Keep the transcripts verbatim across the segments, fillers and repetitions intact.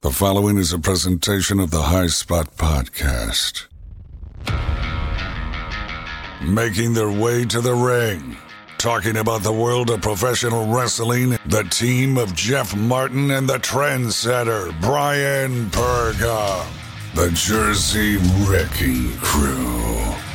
The following is a presentation of the High Spot Podcast. Making their way to the ring, talking about the world of professional wrestling, the team of Jeff Martin and the trendsetter Brian Berga, the Jersey Wrecking Crew.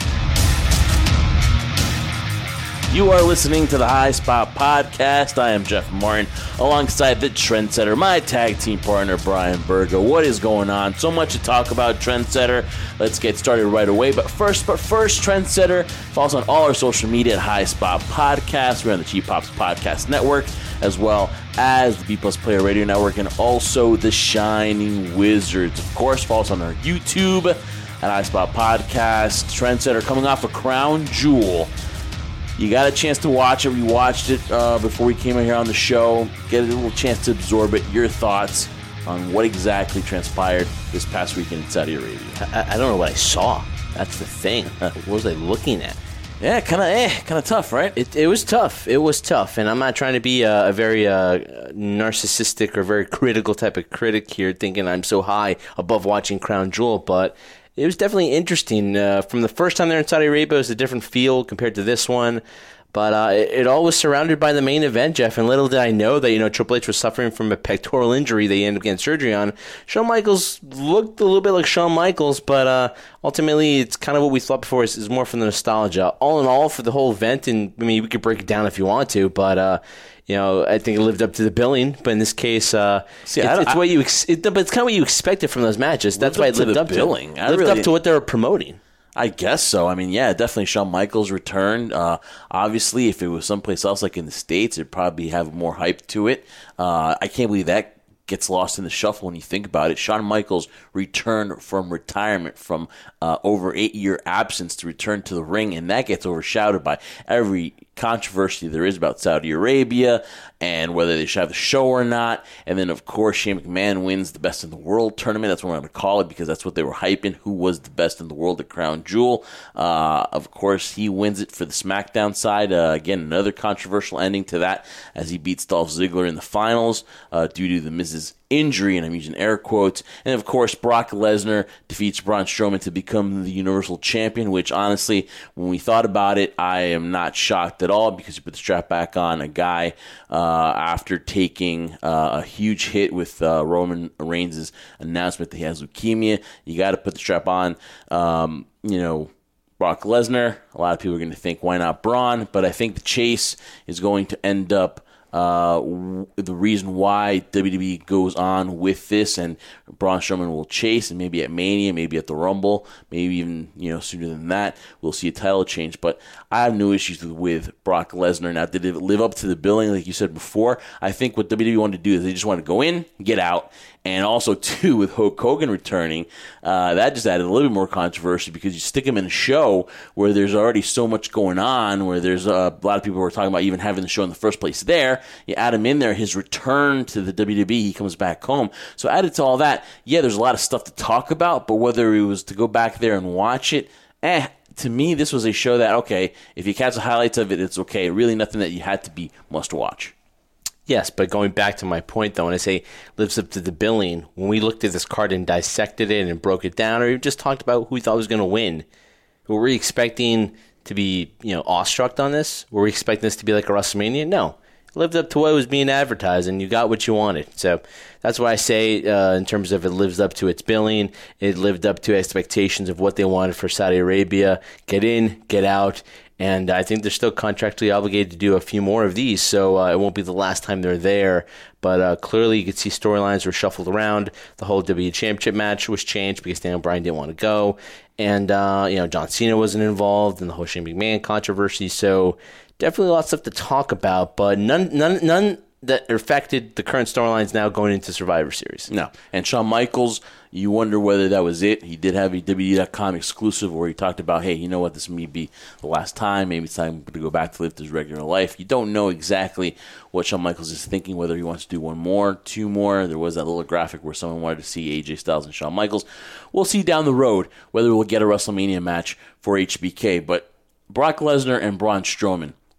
You are listening to the High Spot Podcast. I am Jeff Martin, alongside the trendsetter, my tag team partner, Brian Berga. What is going on? So much to talk about, trendsetter. Let's get started right away. But first, but first, trendsetter, follow us on all our social media at High Spot Podcast. We're on the Cheap Pops Podcast Network, as well as the B Plus Player Radio Network, and also the Shining Wizards. Of course, follow us on our YouTube at High Spot Podcast. Trendsetter coming off a Crown Jewel. You got a chance to watch it. We watched it uh, before we came in here on the show. Get a little chance to absorb it. Your thoughts on what exactly transpired this past weekend in Saudi Arabia. I, I don't know what I saw. That's the thing. What was I looking at? Yeah, kind of eh, kind of tough, right? It, it was tough. It was tough. And I'm not trying to be a, a very uh, narcissistic or very critical type of critic here, thinking I'm so high above watching Crown Jewel, but it was definitely interesting. Uh, from the first time there in Saudi Arabia, it was a different feel compared to this one. But uh, it, it all was surrounded by the main event, Jeff. And little did I know that, you know, Triple H was suffering from a pectoral injury they ended up getting surgery on. Shawn Michaels looked a little bit like Shawn Michaels, but uh, ultimately it's kind of what we thought before is, is more from the nostalgia. All in all, for the whole event, and I mean, we could break it down if you want to, but uh, you know, I think it lived up to the billing. But in this case, uh, See, it, it's I, what you ex- it, but it's kind of what you expected from those matches. That's why it lived up to billing. It lived really, up to what they were promoting. I guess so. I mean, yeah, definitely Shawn Michaels returned. Uh, obviously, if it was someplace else like in the States, it'd probably have more hype to it. Uh, I can't believe that gets lost in the shuffle when you think about it. Shawn Michaels returned from retirement from uh, over eight-year absence to return to the ring, and that gets overshadowed by every controversy there is about Saudi Arabia and whether they should have the show or not. And then, of course, Shane McMahon wins the Best in the World tournament. That's what we're going to call it because that's what they were hyping, who was the best in the world at Crown Jewel. Uh, of course, he wins it for the SmackDown side. Uh, again, another controversial ending to that as he beats Dolph Ziggler in the finals uh, due to the Miz's injury, and I'm using air quotes. And, of course, Brock Lesnar defeats Braun Strowman to become the Universal Champion, which, honestly, when we thought about it, I am not shocked at all because you put the strap back on a guy uh, after taking uh, a huge hit with uh, Roman Reigns' announcement that he has leukemia. You got to put the strap on. Um, you know, Brock Lesnar, a lot of people are going to think, why not Braun? But I think the chase is going to end up Uh, w- the reason why W W E goes on with this, and Braun Strowman will chase, and maybe at Mania, maybe at the Rumble, maybe even you know sooner than that, we'll see a title change. But I have no issues with, with Brock Lesnar. Now, did it live up to the billing, like you said before? I think what W W E wanted to do is they just wanted to go in, get out. And also, too, with Hulk Hogan returning, uh, that just added a little bit more controversy because you stick him in a show where there's already so much going on, where there's uh, a lot of people who are talking about even having the show in the first place there. You add him in there, his return to the W W E, he comes back home. So added to all that, yeah, there's a lot of stuff to talk about, but whether it was to go back there and watch it, eh, to me, this was a show that, okay, if you catch the highlights of it, it's okay. Really nothing that you had to be must-watch. Yes, but going back to my point, though, when I say lives up to the billing, when we looked at this card and dissected it and broke it down, or even just talked about who we thought was going to win, were we expecting to be, you know, awestruck on this? Were we expecting this to be like a WrestleMania? No. It lived up to what was being advertised, and you got what you wanted. So that's why I say, uh, in terms of it lives up to its billing, it lived up to expectations of what they wanted for Saudi Arabia. Get in, get out. And I think they're still contractually obligated to do a few more of these, so uh, it won't be the last time they're there. But uh, clearly you could see storylines were shuffled around. The whole W W E Championship match was changed because Daniel Bryan didn't want to go. And, uh, you know, John Cena wasn't involved in the whole Shane McMahon controversy. So definitely a lot of stuff to talk about, but none, none, none that affected the current storylines now going into Survivor Series. No. And Shawn Michaels, you wonder whether that was it. He did have a W W E dot com exclusive where he talked about, hey, you know what, this may be the last time. Maybe it's time to go back to live his regular life. You don't know exactly what Shawn Michaels is thinking, whether he wants to do one more, two more. There was that little graphic where someone wanted to see A J Styles and Shawn Michaels. We'll see down the road whether we'll get a WrestleMania match for H B K. But Brock Lesnar and Braun Strowman,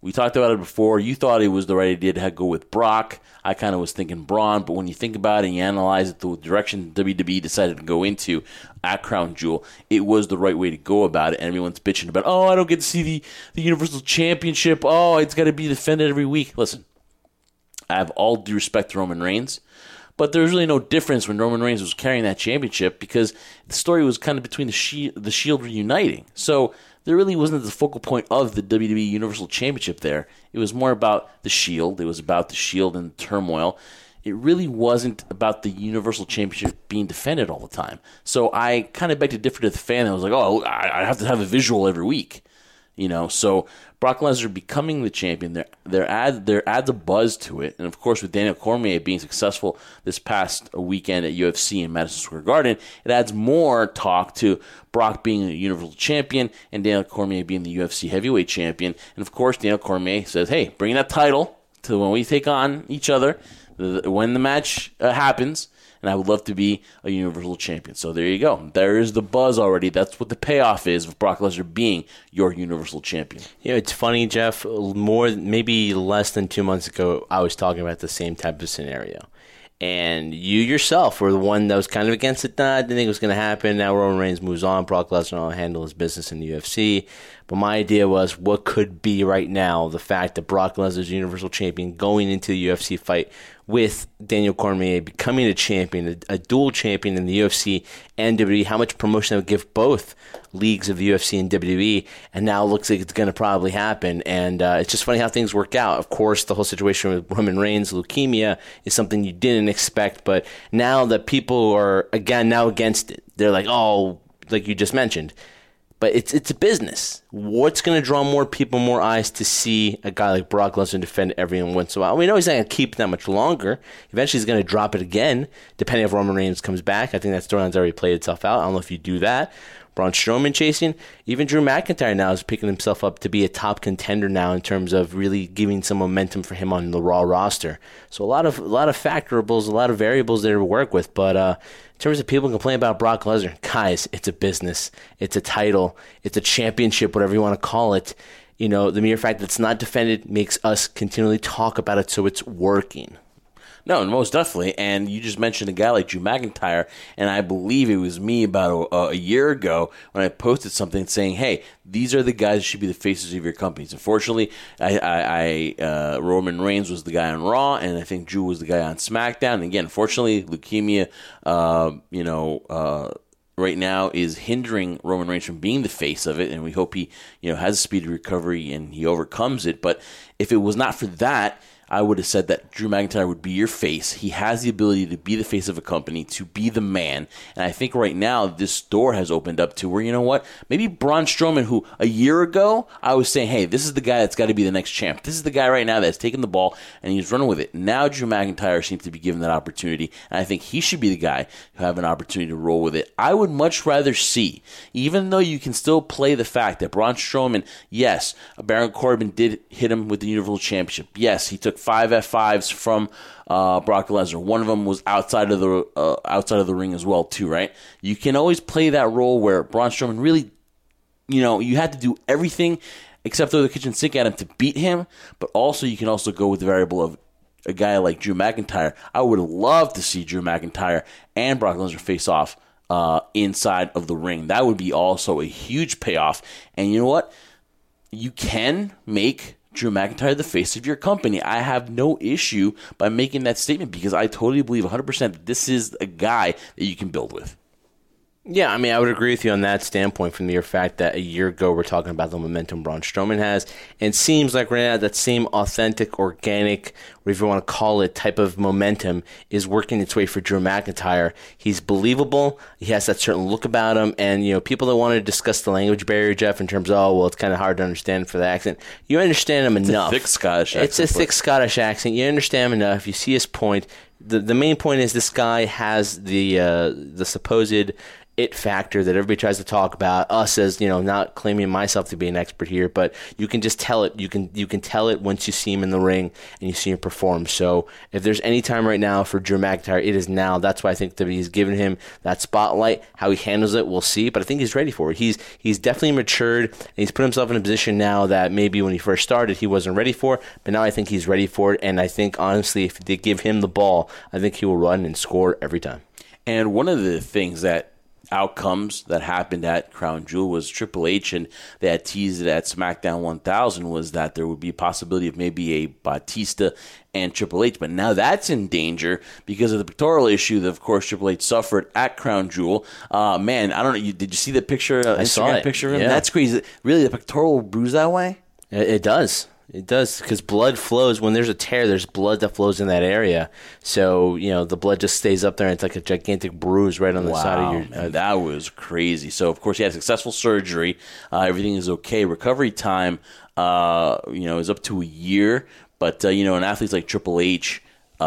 We talked about it before. You thought it was the right idea to go with Brock. I kind of was thinking Braun, but when you think about it and you analyze it, the direction W W E decided to go into at Crown Jewel, it was the right way to go about it. And everyone's bitching about, oh, I don't get to see the, the Universal Championship. Oh, it's got to be defended every week. Listen, I have all due respect to Roman Reigns, but there's really no difference when Roman Reigns was carrying that championship because the story was kind of between the Shield, the Shield reuniting. So there really wasn't the focal point of the W W E Universal Championship there. It was more about the Shield. It was about the Shield and turmoil. It really wasn't about the Universal Championship being defended all the time. So I kind of begged to differ to the fan. I was like, oh, I have to have a visual every week. You know, so Brock Lesnar becoming the champion, there there add there adds a buzz to it, and of course with Daniel Cormier being successful this past weekend at U F C in Madison Square Garden, it adds more talk to Brock being a Universal Champion and Daniel Cormier being the U F C Heavyweight Champion, and of course Daniel Cormier says, "Hey, bring that title to when we take on each other, when the match uh, happens." And I would love to be a Universal Champion. So there you go. There is the buzz already. That's what the payoff is of Brock Lesnar being your Universal Champion. You know, it's funny, Jeff. More, maybe less than two months ago, I was talking about the same type of scenario. And you yourself were the one that was kind of against it. Nah, I didn't think it was going to happen. Now Roman Reigns moves on. Brock Lesnar will handle his business in the U F C. But my idea was what could be right now the fact that Brock Lesnar's Universal Champion going into the U F C fight with Daniel Cormier becoming a champion, a, a dual champion in the U F C and W W E, how much promotion that would give both leagues of the U F C and W W E, and now it looks like it's going to probably happen. And uh, it's just funny how things work out. Of course, the whole situation with Roman Reigns' leukemia is something you didn't expect, but now that people are, again, now against it, they're like, oh, like you just mentioned, but it's it's a business. What's going to draw more people, more eyes to see a guy like Brock Lesnar defend every once in a while? We know he's not going to keep it that much longer. Eventually, he's going to drop it again, depending if Roman Reigns comes back. I think that storyline's already played itself out. I don't know if you do that. Braun Strowman chasing. Even Drew McIntyre now is picking himself up to be a top contender now in terms of really giving some momentum for him on the Raw roster. So a lot of a lot of factorables, a lot of variables there to work with. But uh, in terms of people complaining about Brock Lesnar, guys, it's a business. It's a title. It's a championship, whatever you want to call it. You know, the mere fact that it's not defended makes us continually talk about it, so it's working. No, most definitely. And you just mentioned a guy like Drew McIntyre, and I believe it was me about a, a year ago when I posted something saying, hey, these are the guys who should be the faces of your companies. Unfortunately, I, I, I uh, Roman Reigns was the guy on Raw, and I think Drew was the guy on SmackDown. And again, unfortunately, leukemia, uh, you know, uh, right now is hindering Roman Reigns from being the face of it, and we hope he, you know, has a speedy recovery and he overcomes it. But if it was not for that, I would have said that Drew McIntyre would be your face. He has the ability to be the face of a company, to be the man. And I think right now this door has opened up to where, you know what, maybe Braun Strowman, who a year ago I was saying, hey, this is the guy that's got to be the next champ. This is the guy right now that's taking the ball and he's running with it. Now Drew McIntyre seems to be given that opportunity, and I think he should be the guy who have an opportunity to roll with it. I would much rather see, even though you can still play the fact that Braun Strowman, yes, Baron Corbin did hit him with the Universal Championship. Yes, he took five F fives from uh, Brock Lesnar. One of them was outside of the uh, outside of the ring as well, too, right? You can always play that role where Braun Strowman really, you know, you had to do everything except throw the kitchen sink at him to beat him, but also you can also go with the variable of a guy like Drew McIntyre. I would love to see Drew McIntyre and Brock Lesnar face off uh, inside of the ring. That would be also a huge payoff. And you know what? You can make Drew McIntyre the face of your company. I have no issue by making that statement because I totally believe one hundred percent that this is a guy that you can build with. Yeah, I mean, I would agree with you on that standpoint from the mere fact that a year ago we're talking about the momentum Braun Strowman has, and it seems like right now that same authentic, organic, whatever you want to call it, type of momentum is working its way for Drew McIntyre. He's believable. He has that certain look about him, and, you know, people that want to discuss the language barrier, Jeff, in terms of, oh, well, it's kind of hard to understand for the accent, you understand him it's enough. It's a thick Scottish accent. It's a thick Scottish accent. You understand him enough. You see his point. the the main point is this guy has the uh, the supposed it factor that everybody tries to talk about. Us as, you know, not claiming myself to be an expert here, but you can just tell it. You can you can tell it once you see him in the ring and you see him perform. So if there's any time right now for Drew McIntyre, it is now. That's why I think that he's given him that spotlight. How he handles it, we'll see. But I think he's ready for it. He's he's definitely matured, and he's put himself in a position now that maybe when he first started he wasn't ready for. But now I think he's ready for it, and I think honestly, if they give him the ball, I think he will run and score every time. And one of the things that outcomes that happened at Crown Jewel was Triple H, and they had teased it at SmackDown one thousand, was that there would be a possibility of maybe a Batista and Triple H, but now that's in danger because of the pectoral issue that, of course, Triple H suffered at Crown Jewel. Uh, man, I don't know, you, did you see the picture, uh, I Instagram saw it. picture of him? Yeah. That's crazy. Really, the pectoral bruise that way? It, it does. It does, because blood flows. When there's a tear, there's blood that flows in that area. So, you know, the blood just stays up there, and it's like a gigantic bruise right on the wow, side of your... Man, that was crazy. So, of course, he had successful surgery. Uh, everything is okay. Recovery time, uh, you know, is up to a year. But, uh, you know, an athlete like Triple H,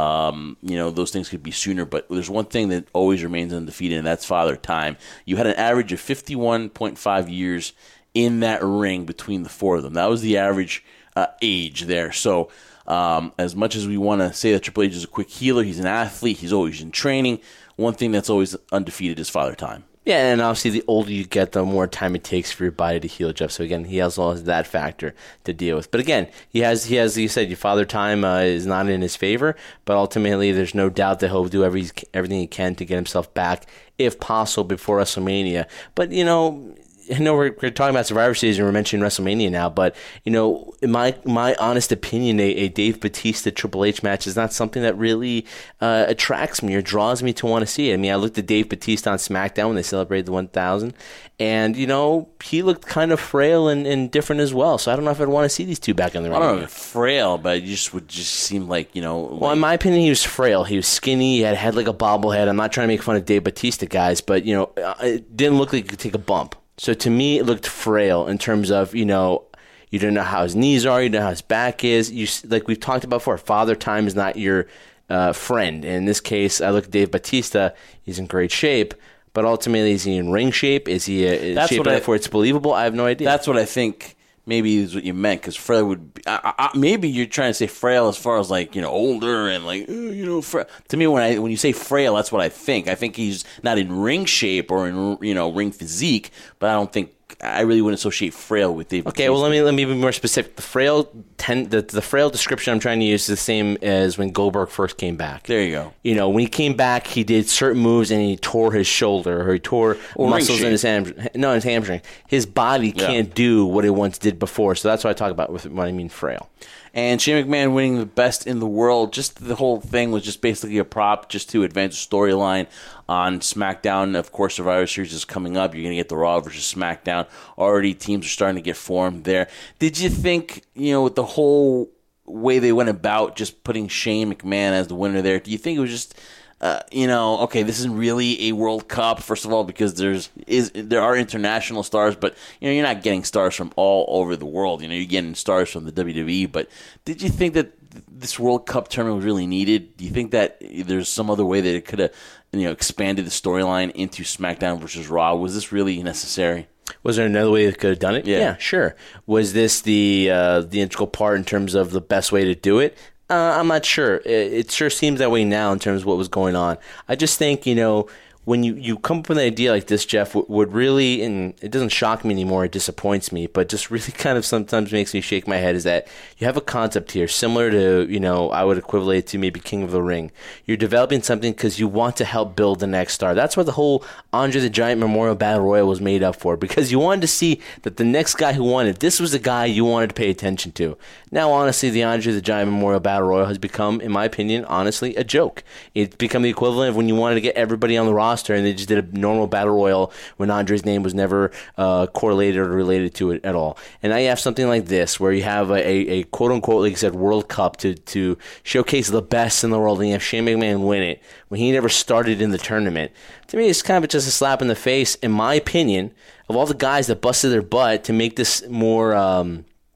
um, you know, those things could be sooner. But there's one thing that always remains undefeated, and that's Father Time. You had an average of fifty-one point five years in that ring between the four of them. That was the average Uh, age there. So um, as much as we want to say that Triple H is a quick healer, he's an athlete, he's always in training. One thing that's always undefeated is Father Time. Yeah, and obviously the older you get, the more time it takes for your body to heal, Jeff. So again, he has all that factor to deal with. But again, he has, he has, you said, your Father Time uh, is not in his favor, but ultimately there's no doubt that he'll do every, everything he can to get himself back, if possible, before WrestleMania. But, you know, I know we're, we're talking about Survivor Series and we're mentioning WrestleMania now, but, you know, in my my honest opinion, a, a Dave Batista Triple H match is not something that really uh, attracts me or draws me to want to see it. I mean, I looked at Dave Batista on SmackDown when they celebrated the one thousand, and, you know, he looked kind of frail and, and different as well, so I don't know if I'd want to see these two back in the ring. I don't know, frail, but it just would just seem like, you know... Like, well, in my opinion, he was frail. He was skinny, he had a head like a bobblehead. I'm not trying to make fun of Dave Batista, guys, but, you know, it didn't look like he could take a bump. So to me, it looked frail in terms of, you know, you don't know how his knees are, you don't know how his back is. You, like we've talked about before, Father Time is not your uh, friend. And in this case, I look at Dave Batista, he's in great shape, but ultimately, is he in ring shape? Is he uh, That's shape what I, enough where it's believable? I have no idea. That's what I think maybe is what you meant, because frail would be, I, I, maybe you're trying to say frail as far as like, you know, older and like, uh, you know, frail. To me, when I when you say frail, that's what I think. I think he's not in ring shape or in, you know, ring physique, but I don't think, I really wouldn't associate frail with Dave Okay, Batista. well, let me let me be more specific. The frail ten, the, the frail description I'm trying to use is the same as when Goldberg first came back. There you go. You know, when he came back, he did certain moves and he tore his shoulder or he tore or muscles in his ham, no, in his hamstring. His body yeah. can't do what it once did before. So that's what I talk about with when I mean frail. And Shane McMahon winning the best in the world, just the whole thing was just basically a prop just to advance the storyline on SmackDown. Of course, Survivor Series is coming up. You're going to get the Raw versus SmackDown. Already teams are starting to get formed there. Did you think, you know, with the whole way they went about just putting Shane McMahon as the winner there, do you think it was just... Uh, you know, okay, this isn't really a World Cup, first of all, because there's is there are international stars, but you know, you're not getting stars from all over the world. You know, you're getting stars from the W W E. But did you think that this World Cup tournament was really needed? Do you think that there's some other way that it could have, you know, expanded the storyline into SmackDown versus Raw? Was this really necessary? Was there another way they could have done it? Yeah, yeah sure. Was this the uh, the integral part in terms of the best way to do it? Uh, I'm not sure. It, it sure seems that way now in terms of what was going on. I just think, you know, when you, you come up with an idea like this, Jeff, would, would really, and it doesn't shock me anymore, it disappoints me, but just really kind of sometimes makes me shake my head, is that you have a concept here similar to, you know, I would equivalent it to maybe King of the Ring. You're developing something because you want to help build the next star. That's what the whole Andre the Giant Memorial Battle Royal was made up for, because you wanted to see that the next guy who won it, this was the guy you wanted to pay attention to. Now, honestly, the Andre the Giant Memorial Battle Royal has become, in my opinion, honestly, a joke. It's become the equivalent of when you wanted to get everybody on the roster and they just did a normal battle royal when Andre's name was never uh, correlated or related to it at all. And now you have something like this where you have a, a, a quote-unquote, like I said, World Cup to, to showcase the best in the world, and you have Shane McMahon win it when he never started in the tournament. To me, it's kind of just a slap in the face, in my opinion, of all the guys that busted their butt to make this more... Um,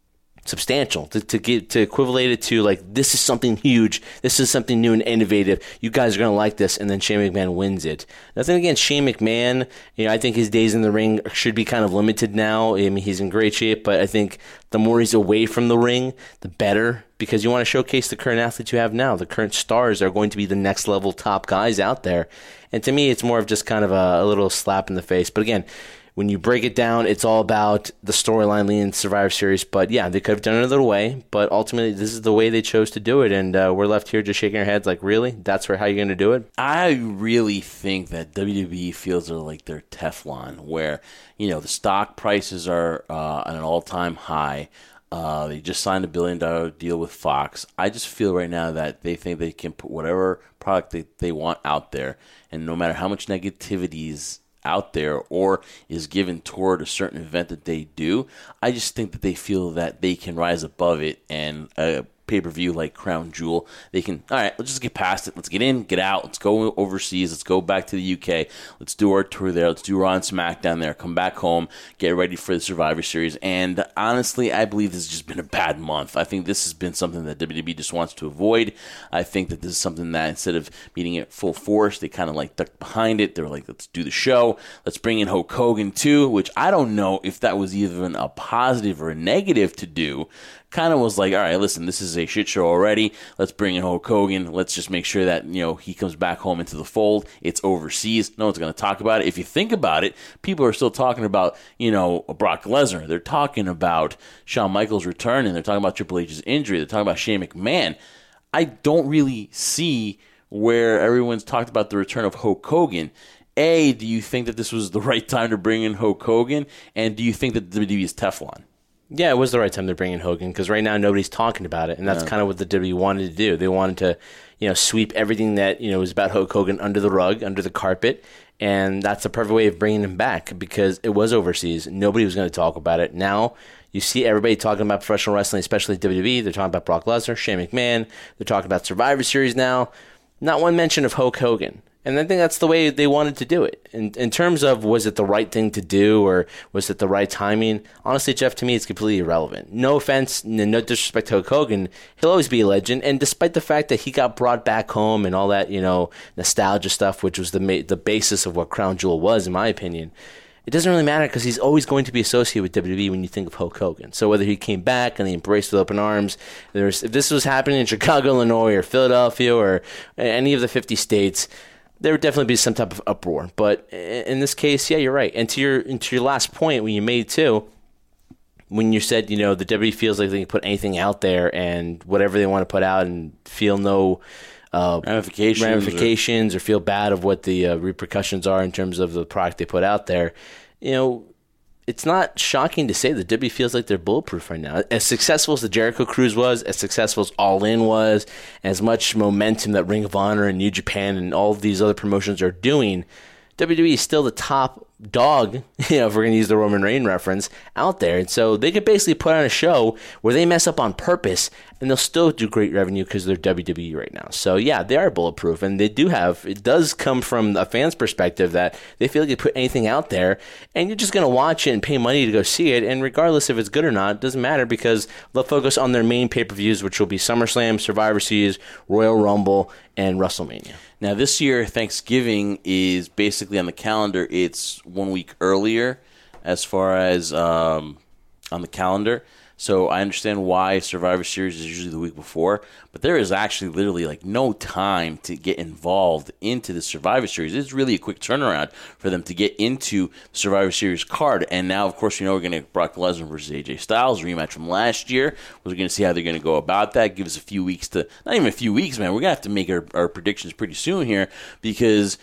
substantial to, to get to equivalate it to like this is something huge, this is something new and innovative. You guys are gonna like this, and then Shane McMahon wins it. Nothing against Shane McMahon. You know, I think his days in the ring should be kind of limited now. I mean, he's in great shape, but I think the more he's away from the ring, the better, because you want to showcase the current athletes you have now. The current stars are going to be the next level top guys out there, and to me, it's more of just kind of a, a little slap in the face. But again, when you break it down, it's all about the storyline leading Survivor Series. But yeah, they could have done it another way. But ultimately, this is the way they chose to do it. And uh, we're left here just shaking our heads like, really? That's where, how you're going to do it? I really think that W W E feels they're like their Teflon, where, you know, the stock prices are uh, at an all-time high. Uh, they just signed a billion-dollar deal with Fox. I just feel right now that they think they can put whatever product they, they want out there. And no matter how much negativity is out there or is given toward a certain event that they do, I just think that they feel that they can rise above it, and a pay-per-view like Crown Jewel, they can, all right, let's just get past it. Let's get in, get out. Let's go overseas. Let's go back to the U K. Let's do our tour there. Let's do Raw and SmackDown there. Come back home, get ready for the Survivor Series. And honestly, I believe this has just been a bad month. I think this has been something that W W E just wants to avoid. I think that this is something that instead of meeting it full force, they kind of like ducked behind it. They were like, let's do the show. Let's bring in Hulk Hogan too, which I don't know if that was even a positive or a negative to do. Kind of was like, all right, listen, this is a shit show already. Let's bring in Hulk Hogan. Let's just make sure that, you know, he comes back home into the fold. It's overseas. No one's going to talk about it. If you think about it, people are still talking about, you know, Brock Lesnar. They're talking about Shawn Michaels' return, and they're talking about Triple H's injury. They're talking about Shane McMahon. I don't really see where everyone's talked about the return of Hulk Hogan. A, do you think that this was the right time to bring in Hulk Hogan? And do you think that W W E is Teflon? Yeah, it was the right time to bring in Hogan, because right now nobody's talking about it, and that's yeah. kind of what the W W E wanted to do. They wanted to, you know, sweep everything that, you know, was about Hulk Hogan under the rug, under the carpet, and that's the perfect way of bringing him back, because it was overseas. Nobody was going to talk about it. Now you see everybody talking about professional wrestling, especially W W E. They're talking about Brock Lesnar, Shane McMahon. They're talking about Survivor Series now. Not one mention of Hulk Hogan. And I think that's the way they wanted to do it. In, in terms of, was it the right thing to do, or was it the right timing? Honestly, Jeff, to me, it's completely irrelevant. No offense, no disrespect to Hulk Hogan. He'll always be a legend. And despite the fact that he got brought back home and all that, you know, nostalgia stuff, which was the the basis of what Crown Jewel was, in my opinion, it doesn't really matter, because he's always going to be associated with W W E when you think of Hulk Hogan. So whether he came back and he embraced with open arms, there's, if this was happening in Chicago, Illinois, or Philadelphia, or any of the fifty states, there would definitely be some type of uproar. But in this case, yeah, you're right. And to your and to your last point when you made too, when you said, you know, the W W E feels like they can put anything out there and whatever they want to put out and feel no uh, ramifications, ramifications or, or feel bad of what the uh, repercussions are in terms of the product they put out there, you know, it's not shocking to say that W W E feels like they're bulletproof right now. As successful as the Jericho Cruise was, as successful as All In was, as much momentum that Ring of Honor and New Japan and all of these other promotions are doing, W W E is still the top dog, you know, if we're going to use the Roman Reigns reference, out there. And so they could basically put on a show where they mess up on purpose and they'll still do great revenue because they're W W E right now. So yeah, they are bulletproof, and they do have, it does come from a fan's perspective that they feel like they put anything out there and you're just going to watch it and pay money to go see it. And regardless if it's good or not, it doesn't matter, because they'll focus on their main pay-per-views, which will be SummerSlam, Survivor Series, Royal Rumble, and WrestleMania. Now, this year, Thanksgiving is basically on the calendar. It's one week earlier as far as um, on the calendar. So I understand why Survivor Series is usually the week before, but there is actually literally like no time to get involved into the Survivor Series. It's really a quick turnaround for them to get into the Survivor Series card. And now, of course, you know we're going to get Brock Lesnar versus A J Styles, rematch from last year. We're going to see how they're going to go about that. Give us a few weeks to, not even a few weeks, man. We're going to have to make our, our predictions pretty soon here, because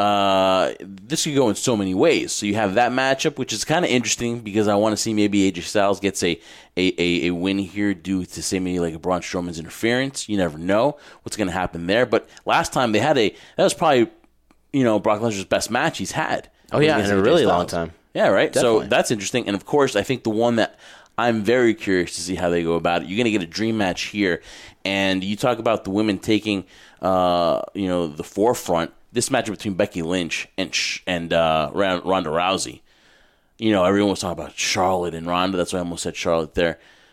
Uh, this could go in so many ways. So you have that matchup, which is kind of interesting, because I want to see maybe A J Styles gets a, a, a, a win here due to, say, maybe like a Braun Strowman's interference. You never know what's going to happen there. But last time they had a, that was probably, you know, Brock Lesnar's best match he's had. Oh, yeah, in a really long time. Yeah, right? Definitely. So that's interesting. And, of course, I think the one that I'm very curious to see how they go about it, you're going to get a dream match here. And you talk about the women taking, uh, you know, the forefront. This matchup between Becky Lynch and and uh, Ronda Rousey. You know, everyone was talking about Charlotte and Ronda. That's why I almost said Charlotte there.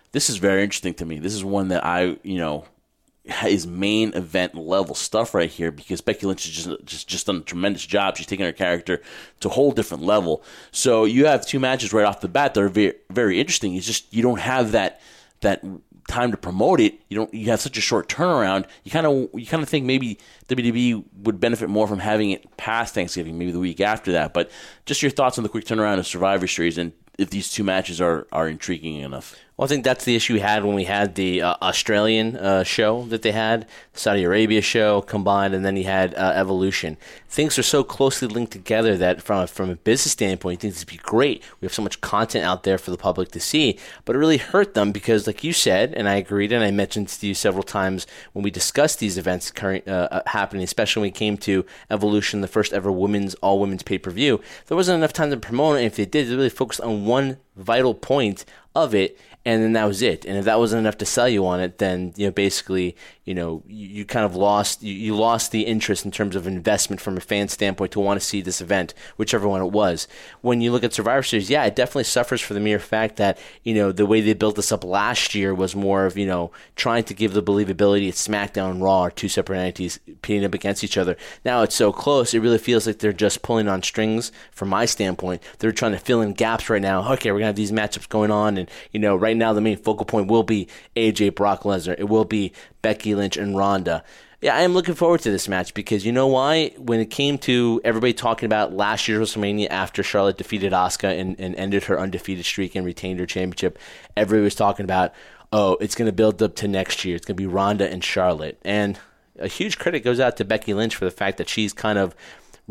this is very interesting to me. This is one that I, you know, is main event level stuff right here because Becky Lynch has just, just just done a tremendous job. She's taking her character to a whole different level. So you have two matches right off the bat that are very, very interesting. It's just you don't have that that time to promote it. You don't. You have such a short turnaround. You kind of you kind of think maybe W W E would benefit more from having it past Thanksgiving, maybe the week after that. But just your thoughts on the quick turnaround of Survivor Series and if these two matches are, are intriguing enough. Well, I think that's the issue we had when we had the uh, Australian uh, show that they had, Saudi Arabia show combined, and then you had uh, Evolution. Things are so closely linked together that from a, from a business standpoint, you think this would be great. We have so much content out there for the public to see, but it really hurt them because, like you said, and I agreed, and I mentioned to you several times when we discussed these events current, uh, happening, especially when it came to Evolution, the first ever women's all-women's pay-per-view, there wasn't enough time to promote it. If they did, they really focused on one vital point of it, and then that was it. And if that wasn't enough to sell you on it, then you know basically you know you, you kind of lost you, you lost the interest in terms of investment from a fan standpoint to want to see this event, whichever one it was. When you look at Survivor Series, yeah, it definitely suffers for the mere fact that you know the way they built this up last year was more of you know trying to give the believability at SmackDown and Raw are two separate entities pitting up against each other. Now it's so close, it really feels like they're just pulling on strings. From my standpoint, they're trying to fill in gaps right now. Okay, we're gonna have these matchups going on, and you know right now the main focal point will be A J, Brock Lesnar. It will be Becky Lynch and Ronda. Yeah, I am looking forward to this match because you know why? When it came to everybody talking about last year's WrestleMania after Charlotte defeated Asuka and, and ended her undefeated streak and retained her championship, everybody was talking about, oh, it's going to build up to next year. It's going to be Ronda and Charlotte. And a huge credit goes out to Becky Lynch for the fact that she's kind of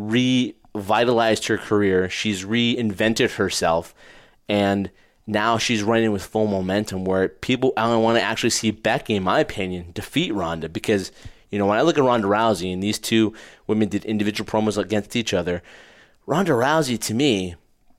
revitalized her career. She's reinvented herself, and now she's running with full momentum where people, I want to actually see Becky, in my opinion, defeat Ronda because, you know, when I look at Ronda Rousey and these two women did individual promos against each other, Ronda Rousey to me,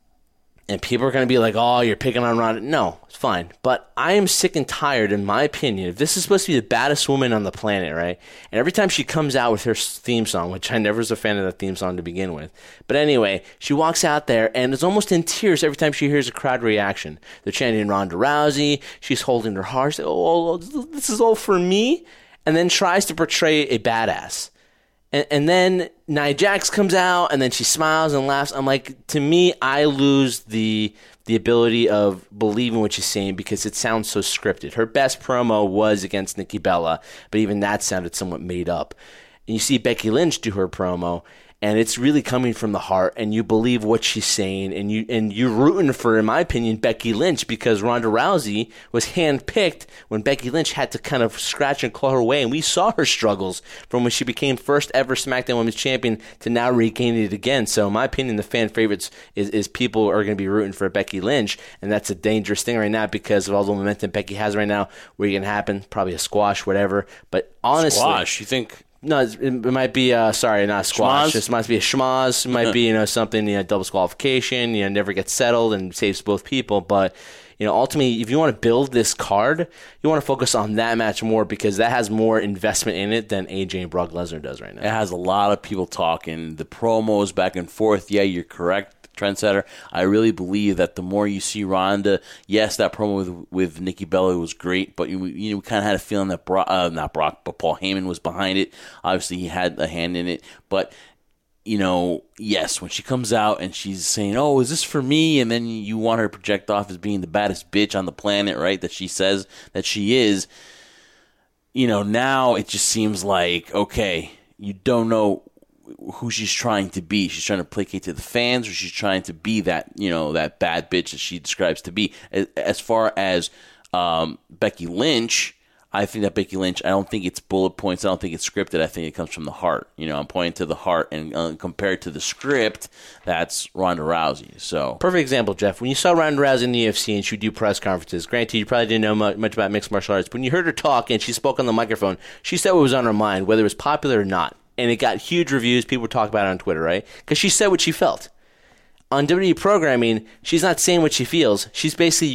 and people are going to be like, oh, you're picking on Ronda. No, it's fine. But I am sick and tired, in my opinion, if this is supposed to be the baddest woman on the planet, right? And every time she comes out with her theme song, which I never was a fan of that theme song to begin with. But anyway, she walks out there and is almost in tears every time she hears a crowd reaction. They're chanting Ronda Rousey. She's holding her heart. She's like, oh, this is all for me. And then tries to portray a badass. And, and then Nia Jax comes out, and then she smiles and laughs. I'm like, to me, I lose the the ability of believing what she's saying because it sounds so scripted. Her best promo was against Nikki Bella, but even that sounded somewhat made up. And you see Becky Lynch do her promo, and it's really coming from the heart, and you believe what she's saying, and you and you're rooting for, in my opinion, Becky Lynch because Ronda Rousey was handpicked when Becky Lynch had to kind of scratch and claw her way, and we saw her struggles from when she became first ever SmackDown Women's Champion to now regaining it again. So, in my opinion, the fan favorites is, is people are going to be rooting for Becky Lynch, and that's a dangerous thing right now because of all the momentum Becky has right now. Where it can happen, probably a squash, whatever. But honestly, squash, you think? No, it might be, uh, sorry, not squash. Schmaz? This might be a schmaz. It might be, you know, something, you know, double disqualification, you know, never gets settled and saves both people. But, you know, ultimately, if you want to build this card, you want to focus on that match more because that has more investment in it than A J and Brock Lesnar does right now. It has a lot of people talking. The promos back and forth. Yeah, you're correct. Trendsetter. I really believe that the more you see Ronda, yes, that promo with with Nikki Bella was great, but you, you know, we kind of had a feeling that Brock, uh, not Brock, but Paul Heyman was behind it. Obviously, he had a hand in it, but you know, yes, when she comes out and she's saying, "Oh, is this for me?" and then you want her to project off as being the baddest bitch on the planet, right? That she says that she is. You know, now it just seems like okay, you don't know who she's trying to be. She's trying to placate to the fans, or she's trying to be that, you know, that bad bitch that she describes to be. As far as um, Becky Lynch, I think that Becky Lynch, I don't think it's bullet points. I don't think it's scripted. I think it comes from the heart. You know, I'm pointing to the heart, and uh, compared to the script, that's Ronda Rousey. So perfect example, Jeff. When you saw Ronda Rousey in the U F C and she would do press conferences, granted, you probably didn't know much, much about mixed martial arts, but when you heard her talk and she spoke on the microphone, she said what was on her mind, whether it was popular or not. And it got huge reviews. People would talk about it on Twitter, right? Because she said what she felt. On W W E programming, she's not saying what she feels. She's basically, you could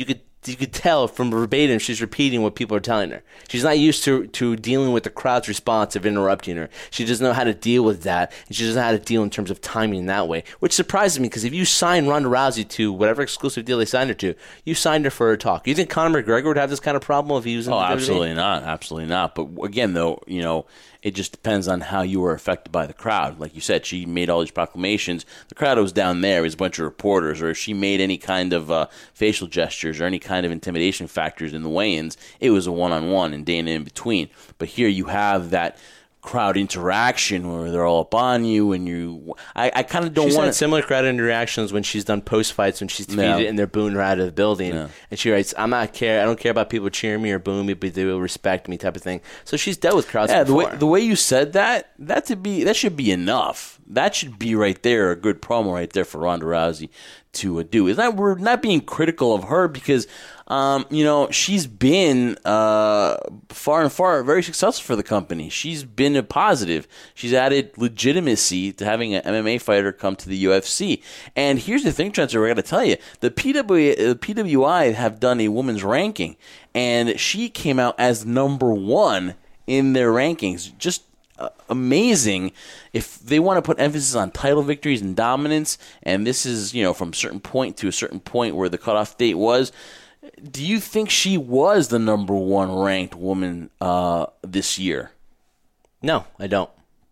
you could tell from verbatim she's repeating what people are telling her. She's not used to, to dealing with the crowd's response of interrupting her. She doesn't know how to deal with that, and she doesn't know how to deal in terms of timing that way, which surprises me because if you sign Ronda Rousey to whatever exclusive deal they signed her to, you signed her for her talk. You think Conor McGregor would have this kind of problem if he was in oh, the W W E? absolutely not. Absolutely not. But again, though, you know, it just depends on how you were affected by the crowd. Like you said, she made all these proclamations. The crowd was down there. It was a bunch of reporters. Or if she made any kind of uh, facial gestures or any kind of intimidation factors in the weigh-ins, it was a one-on-one and Dana in between. But here you have that crowd interaction where they're all up on you and you I, I kind of don't she's want had similar crowd interactions when she's done post fights when she's defeated Yeah. and they're booing her out of the building Yeah. and she writes I'm not care I don't care about people cheering me or booing me but they will respect me type of thing. So she's dealt with crowds yeah, the before. way, the way you said that, that to be that should be enough. That should be right there, a good promo right there for Ronda Rousey to uh, do. Is that we're not being critical of her because, um, you know, she's been uh, far and far very successful for the company. She's been a positive. She's added legitimacy to having an M M A fighter come to the U F C. And here's the thing, Trent, I got to tell you, the P W the P W I have done a women's ranking, and she came out as number one in their rankings. Just Uh, amazing. If they want to put emphasis on title victories and dominance, and this is, you know, from a certain point to a certain point where the cutoff date was, do you think she was the number one ranked woman uh, this year? No, I don't.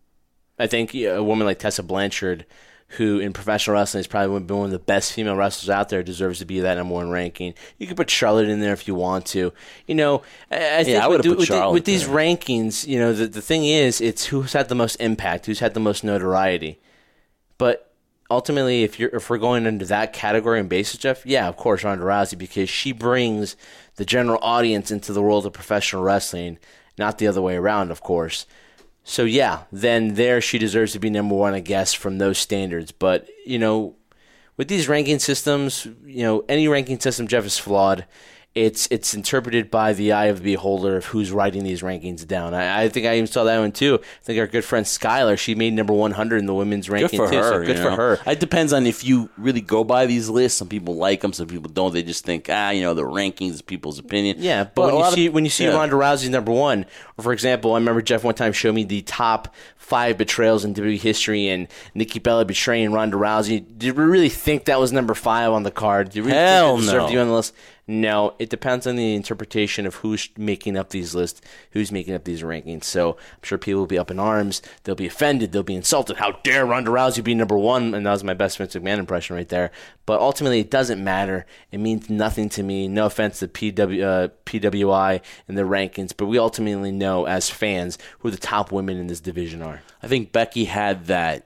I think a woman like Tessa Blanchard, who in professional wrestling has probably been one of the best female wrestlers out there, deserves to be that number one ranking. You could put Charlotte in there if you want to. You know, I, I think I with, would've put with, Charlotte with these there. rankings, you know, the, the thing is, it's who's had the most impact, who's had the most notoriety. But ultimately, if you're if we're going into that category and basis, Jeff, yeah, of course, Ronda Rousey, because she brings the general audience into the world of professional wrestling, not the other way around, of course. So, yeah, then there she deserves to be number one, I guess, from those standards. But, you know, with these ranking systems, you know, any ranking system, Jeff, is flawed. It's it's interpreted by the eye of the beholder of who's writing these rankings down. I, I think I even saw that one, too. I think our good friend Skylar, she made number one hundred in the women's ranking, Good for too. her. So good you for know? her. It depends on if you really go by these lists. Some people like them, some people don't. They just think, ah, you know, the rankings is people's opinion. Yeah, but, But when a you lot see of- when you see yeah. Ronda Rousey number one, or for example, I remember Jeff one time showed me the top five betrayals in W W E history, and Nikki Bella betraying Ronda Rousey. Did we really think that was number five on the card? Did we really Hell think it deserved no. to be on the list? No, it depends on the interpretation of who's making up these lists, who's making up these rankings. So I'm sure people will be up in arms. They'll be offended. They'll be insulted. How dare Ronda Rousey be number one? And that was my best Vince McMahon impression right there. But ultimately, it doesn't matter. It means nothing to me. No offense to P W, uh, P W I and the rankings, but we ultimately know as fans who the top women in this division are. I think Becky had that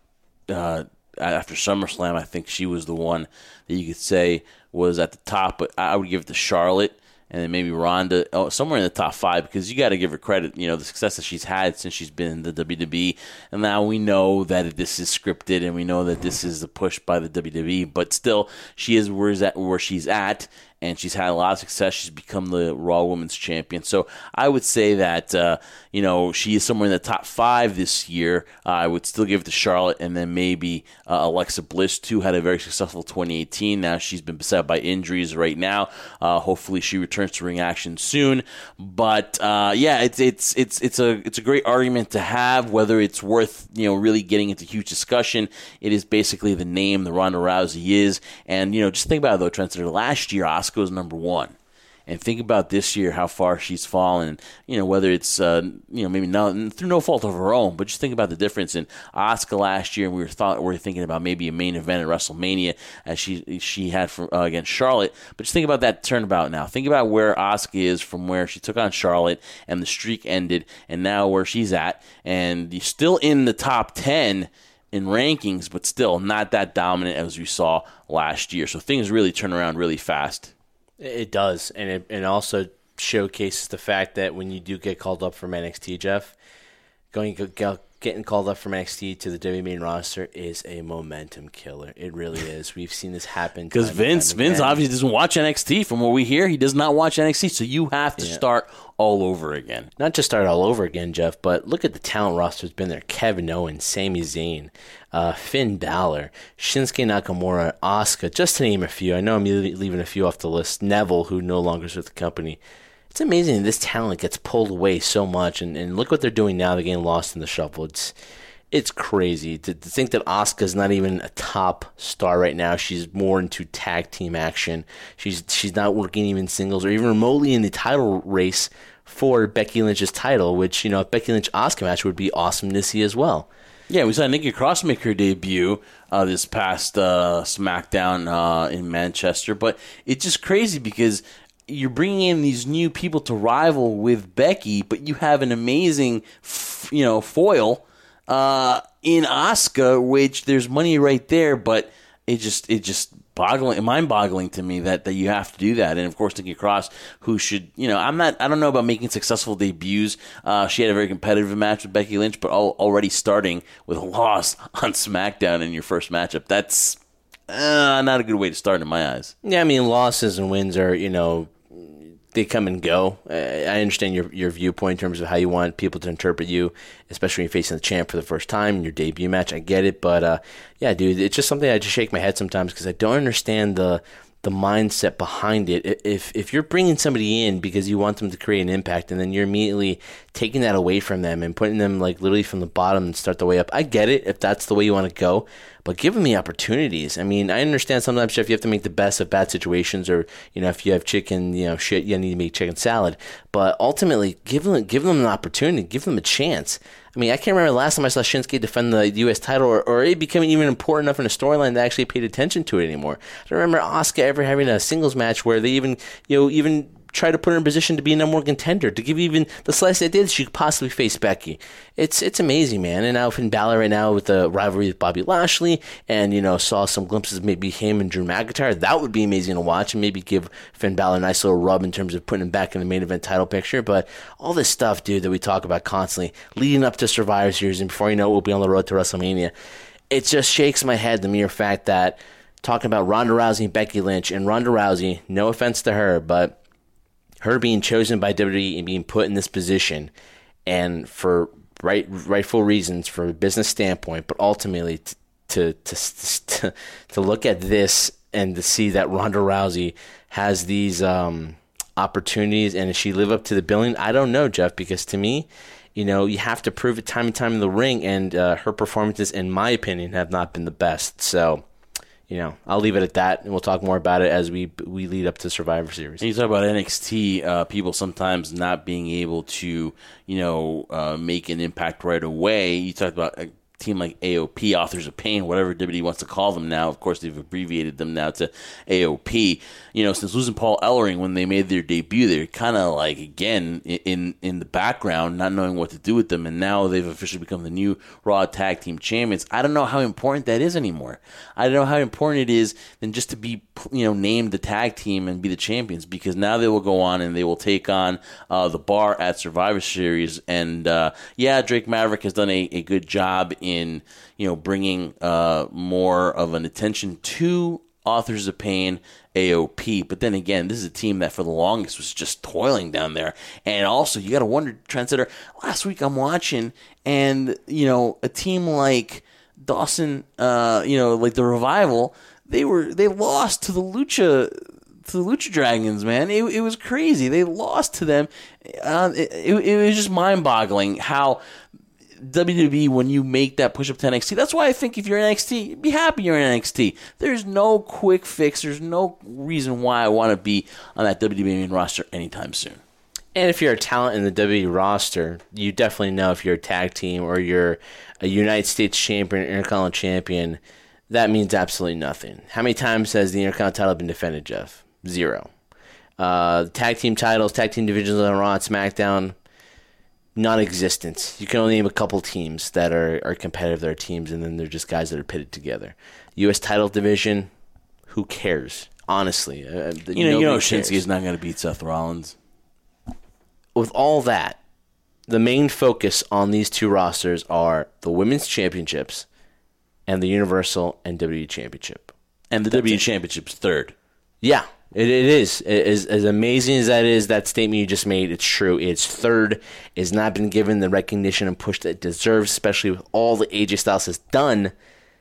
uh, after SummerSlam. I think she was the one that you could say was at the top, but I would give it to Charlotte and then maybe Ronda, oh, somewhere in the top five, because you got to give her credit, you know, the success that she's had since she's been in the W W E. And now we know that this is scripted and we know that this is a push by the W W E, but still, she is where, is at, where she's at. And she's had a lot of success. She's become the Raw Women's Champion. So I would say that, uh, you know, she is somewhere in the top five this year. Uh, I would still give it to Charlotte and then maybe uh, Alexa Bliss, too, had a very successful twenty eighteen. Now she's been beset by injuries right now. Uh, hopefully she returns to ring action soon. But, uh, yeah, it's it's it's it's a it's a great argument to have, whether it's worth, you know, really getting into huge discussion. It is basically the name that Ronda Rousey is. And, you know, just think about it, though, Trent. Last year, Oscar was number one, and think about this year how far she's fallen. You know, whether it's uh, you know maybe not through no fault of her own, but just think about the difference in Asuka last year. And we were thought we were thinking about maybe a main event at WrestleMania as she she had for, uh, against Charlotte. But just think about that turnabout now. Think about where Asuka is from where she took on Charlotte and the streak ended, and now where she's at, and you're still in the top ten in rankings, but still not that dominant as we saw last year. So things really turn around really fast. It does, and it, it also showcases the fact that when you do get called up from N X T, Jeff, going go, getting called up from N X T to the W W E main roster is a momentum killer. It really is. We've seen this happen. Because Vince, Vince obviously doesn't watch N X T. From what we hear, he does not watch N X T. So you have to yeah. start all over again. Not just start all over again, Jeff, but look at the talent roster that's been there. Kevin Owens, Sami Zayn, uh, Finn Balor, Shinsuke Nakamura, Asuka, just to name a few. I know I'm leaving a few off the list. Neville, who no longer is with the company. It's amazing this talent gets pulled away so much, and, and look what they're doing now. They're getting lost in the shuffle. It's it's crazy to, to think that Asuka's not even a top star right now. She's more into tag team action. She's she's not working even singles or even remotely in the title race for Becky Lynch's title, which, you know, a Becky Lynch Asuka match would be awesome to see as well. Yeah, we saw Nikki Cross make her debut uh, this past uh, SmackDown uh, in Manchester, but it's just crazy because you're bringing in these new people to rival with Becky, but you have an amazing, f- you know, foil uh, in Asuka, which there's money right there, but it just it just boggling, mind-boggling to me that, that you have to do that. And of course, Nikki Cross, who should, you know, I'm not, I don't know about making successful debuts. Uh, she had a very competitive match with Becky Lynch, but all, already starting with a loss on SmackDown in your first matchup, that's uh, not a good way to start in my eyes. Yeah, I mean, losses and wins are, you know, they come and go. Uh, I understand your your viewpoint in terms of how you want people to interpret you, especially when you're facing the champ for the first time in your debut match. I get it, but uh, yeah, dude, it's just something I just shake my head sometimes because I don't understand the the mindset behind it. If if you're bringing somebody in because you want them to create an impact, and then you're immediately taking that away from them and putting them like literally from the bottom and start the way up, I get it if that's the way you want to go. But give them the opportunities. I mean, I understand sometimes, Jeff, you have to make the best of bad situations, or, you know, if you have chicken, you know, shit, you need to make chicken salad. But ultimately, give them give them an opportunity, give them a chance. I mean, I can't remember the last time I saw Shinsuke defend the U S title, or, or it becoming even important enough in a storyline that I actually paid attention to it anymore. I don't remember Asuka ever having a singles match where they even, you know, even try to put her in position to be a number one contender, to give even the slice they did, she could possibly face Becky. It's it's amazing, man. And now Finn Balor right now with the rivalry with Bobby Lashley, and, you know, saw some glimpses of maybe him and Drew McIntyre. That would be amazing to watch, and maybe give Finn Balor a nice little rub in terms of putting him back in the main event title picture. But all this stuff, dude, that we talk about constantly, leading up to Survivor Series, and before you know it, we'll be on the road to WrestleMania. It just shakes my head, the mere fact that talking about Ronda Rousey and Becky Lynch, and Ronda Rousey, no offense to her, but her being chosen by W W E and being put in this position, and for right rightful reasons, for a business standpoint, but ultimately to to to to, to look at this and to see that Ronda Rousey has these um, opportunities, and does she live up to the billing? I don't know, Jeff, because to me, you know, you have to prove it time and time in the ring, and uh, her performances, in my opinion, have not been the best. So, you know, I'll leave it at that, and we'll talk more about it as we we lead up to Survivor Series. And you talk about N X T, uh, people sometimes not being able to, you know, uh, make an impact right away. You talked about a team like A O P, Authors of Pain, whatever W W E wants to call them now. Of course, they've abbreviated them now to A O P. You know, since losing Paul Ellering when they made their debut, they're kind of like, again, in in the background, not knowing what to do with them, and now they've officially become the new Raw Tag Team Champions. I don't know how important that is anymore. I don't know how important it is than just to be, you know, named the tag team and be the champions, because now they will go on and they will take on uh, the Bar at Survivor Series. And uh, yeah, Drake Maverick has done a, a good job in, you know, bringing uh, more of an attention to Authors of Pain, A O P. But then again, this is a team that for the longest was just toiling down there. And also, you got to wonder, Trendsetter, last week I'm watching, and, you know, a team like Dawson, uh, you know, like the Revival, they were they lost to the Lucha to the Lucha Dragons, man. It, it was crazy. They lost to them. Uh, it, it, it was just mind-boggling how W W E, when you make that push up to N X T, that's why I think if you're in N X T, be happy you're in N X T. There's no quick fix. There's no reason why I want to be on that W W E main roster anytime soon. And if you're a talent in the W W E roster, you definitely know if you're a tag team or you're a United States champion, Intercontinental champion, that means absolutely nothing. How many times has the Intercontinental title been defended, Jeff? Zero. Uh, tag team titles, tag team divisions on Raw and SmackDown, non-existent. You can only name a couple teams that are, are competitive. They're teams, and then they're just guys that are pitted together. U S title division, who cares? Honestly, uh, you know, you know, Shinsuke is not going to beat Seth Rollins. With all that, the main focus on these two rosters are the Women's Championships and the Universal and W W E Championship. And the That's W W E it. Championship's third. Yeah, it, it is. It is. As amazing as that is, that statement you just made, it's true. It's third. It's not been given the recognition and push that it deserves, especially with all that A J Styles has done.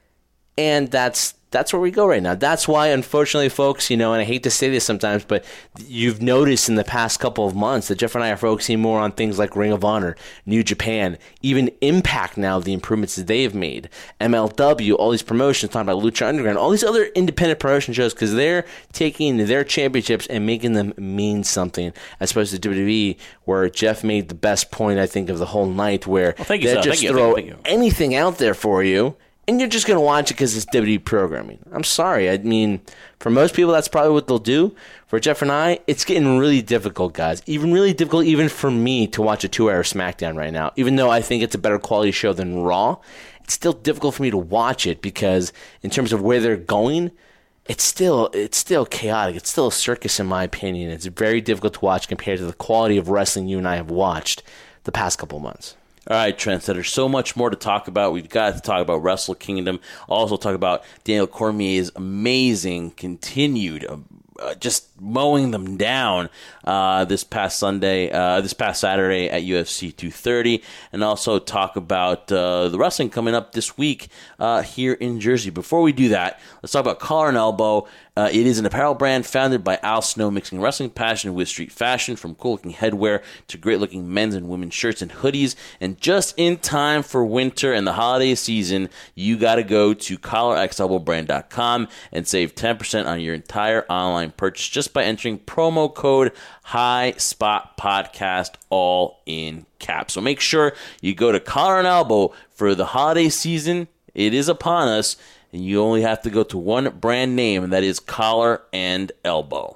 And that's that's where we go right now. That's why, unfortunately, folks, you know, and I hate to say this sometimes, but you've noticed in the past couple of months that Jeff and I are focusing more on things like Ring of Honor, New Japan, even Impact now, the improvements that they have made, M L W, all these promotions, talking about Lucha Underground, all these other independent promotion shows, because they're taking their championships and making them mean something, as opposed to W W E, where Jeff made the best point, I think, of the whole night, where well, thank you, they sir. just Thank you, throw thank you, thank you. anything out there for you, and you're just going to watch it because it's W W E programming. I'm sorry. I mean, for most people, that's probably what they'll do. For Jeff and I, it's getting really difficult, guys. Even really difficult even for me to watch a two-hour SmackDown right now. Even though I think it's a better quality show than Raw, it's still difficult for me to watch it because in terms of where they're going, it's still it's still chaotic. It's still a circus, in my opinion. It's very difficult to watch compared to the quality of wrestling you and I have watched the past couple of months. All right, Trendsetters, so much more to talk about. We've got to talk about Wrestle Kingdom. Also talk about Daniel Cormier's amazing, continued, uh, uh, just mowing them down uh, this past Sunday, uh, this past Saturday at U F C two thirty. And also talk about uh, the wrestling coming up this week uh, here in Jersey. Before we do that, let's talk about Collar and Elbow. Uh, it is an apparel brand founded by Al Snow, mixing wrestling passion with street fashion, from cool-looking headwear to great-looking men's and women's shirts and hoodies. And just in time for winter and the holiday season, you got to go to collar x elbow brand dot com and save ten percent on your entire online purchase just by entering promo code HighSpotPodcast, all in caps. So make sure you go to Collar and Elbow for the holiday season. It is upon us. And you only have to go to one brand name, and that is Collar and Elbow.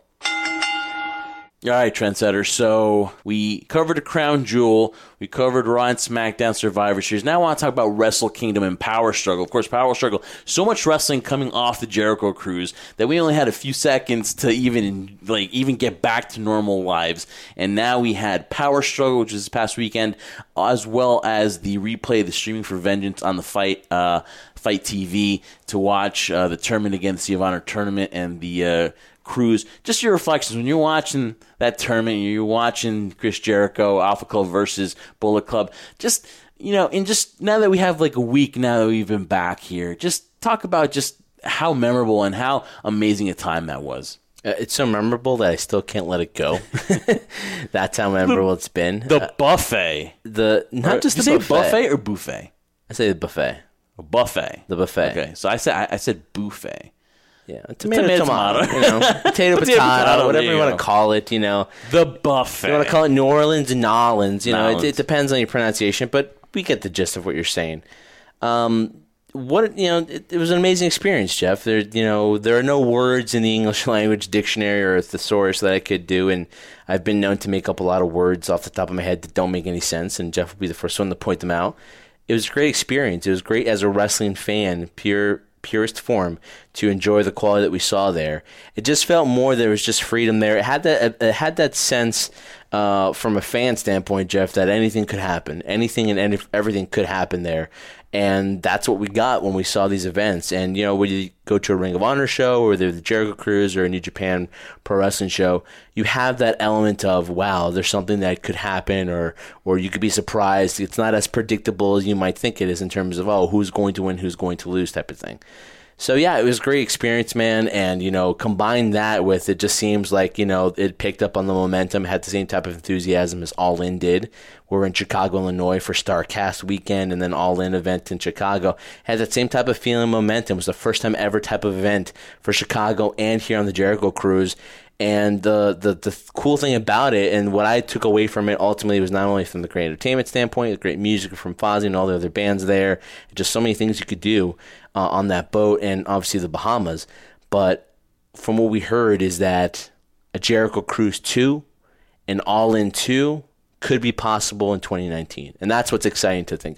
All right, Trendsetters. So we covered the Crown Jewel. We covered Raw and SmackDown Survivor Series. Now I want to talk about Wrestle Kingdom and Power Struggle. Of course, Power Struggle, so much wrestling coming off the Jericho Cruise that we only had a few seconds to even like even get back to normal lives. And now we had Power Struggle, which was this past weekend, as well as the replay of the Streaming for Vengeance on the Fight uh, Fight T V to watch uh, the tournament again, the Sea of Honor tournament, and the uh, Cruise. Just your reflections when you're watching that tournament, you're watching Chris Jericho, Alpha Club versus Bullet Club. Just, you know, and just now that we have like a week now that we've been back here, just talk about just how memorable and how amazing a time that was. Uh, it's so memorable that I still can't let it go. That's how memorable it's been. The uh, buffet. The not Or, just you the say buffet. buffet or buffet? I say the buffet. A buffet. The buffet. Okay, so I said I, I said buffet. Yeah, tomato, Tomato, tomato, tomato. you know, potato, Potato, potato, potato, whatever there you you want go. to call it, you know. The buffet. You want to call it New Orleans and Nolans, you know, it, Nolans. it depends on your pronunciation, but we get the gist of what you're saying. Um, what you know, it, it was an amazing experience, Jeff. There, you know, there are no words in the English language dictionary or thesaurus that I could do, and I've been known to make up a lot of words off the top of my head that don't make any sense, and Jeff will be the first one to point them out. It was a great experience. It was great as a wrestling fan, pure purest form, to enjoy the quality that we saw there. It just felt more there was just freedom there. It had that it had that sense uh, from a fan standpoint, Jeff, that anything could happen. Anything and any, everything could happen there. And that's what we got when we saw these events. And, you know, when you go to a Ring of Honor show or the Jericho Cruise or a New Japan Pro Wrestling show, you have that element of, wow, there's something that could happen, or or you could be surprised. It's not as predictable as you might think it is in terms of, oh, who's going to win, who's going to lose type of thing. So, yeah, it was a great experience, man. And, you know, combine that with it just seems like, you know, it picked up on the momentum, had the same type of enthusiasm as All In did. We're in Chicago, Illinois for StarCast weekend, and then All In event in Chicago. Had that same type of feeling, momentum. It was the first time ever type of event for Chicago and here on the Jericho Cruise. And the, the the cool thing about it, and what I took away from it ultimately, was not only from the great entertainment standpoint, the great music from Fozzy and all the other bands there, just so many things you could do uh, on that boat, and obviously the Bahamas. But from what we heard is that a Jericho Cruise two and All In two could be possible in twenty nineteen. And that's what's exciting to think about.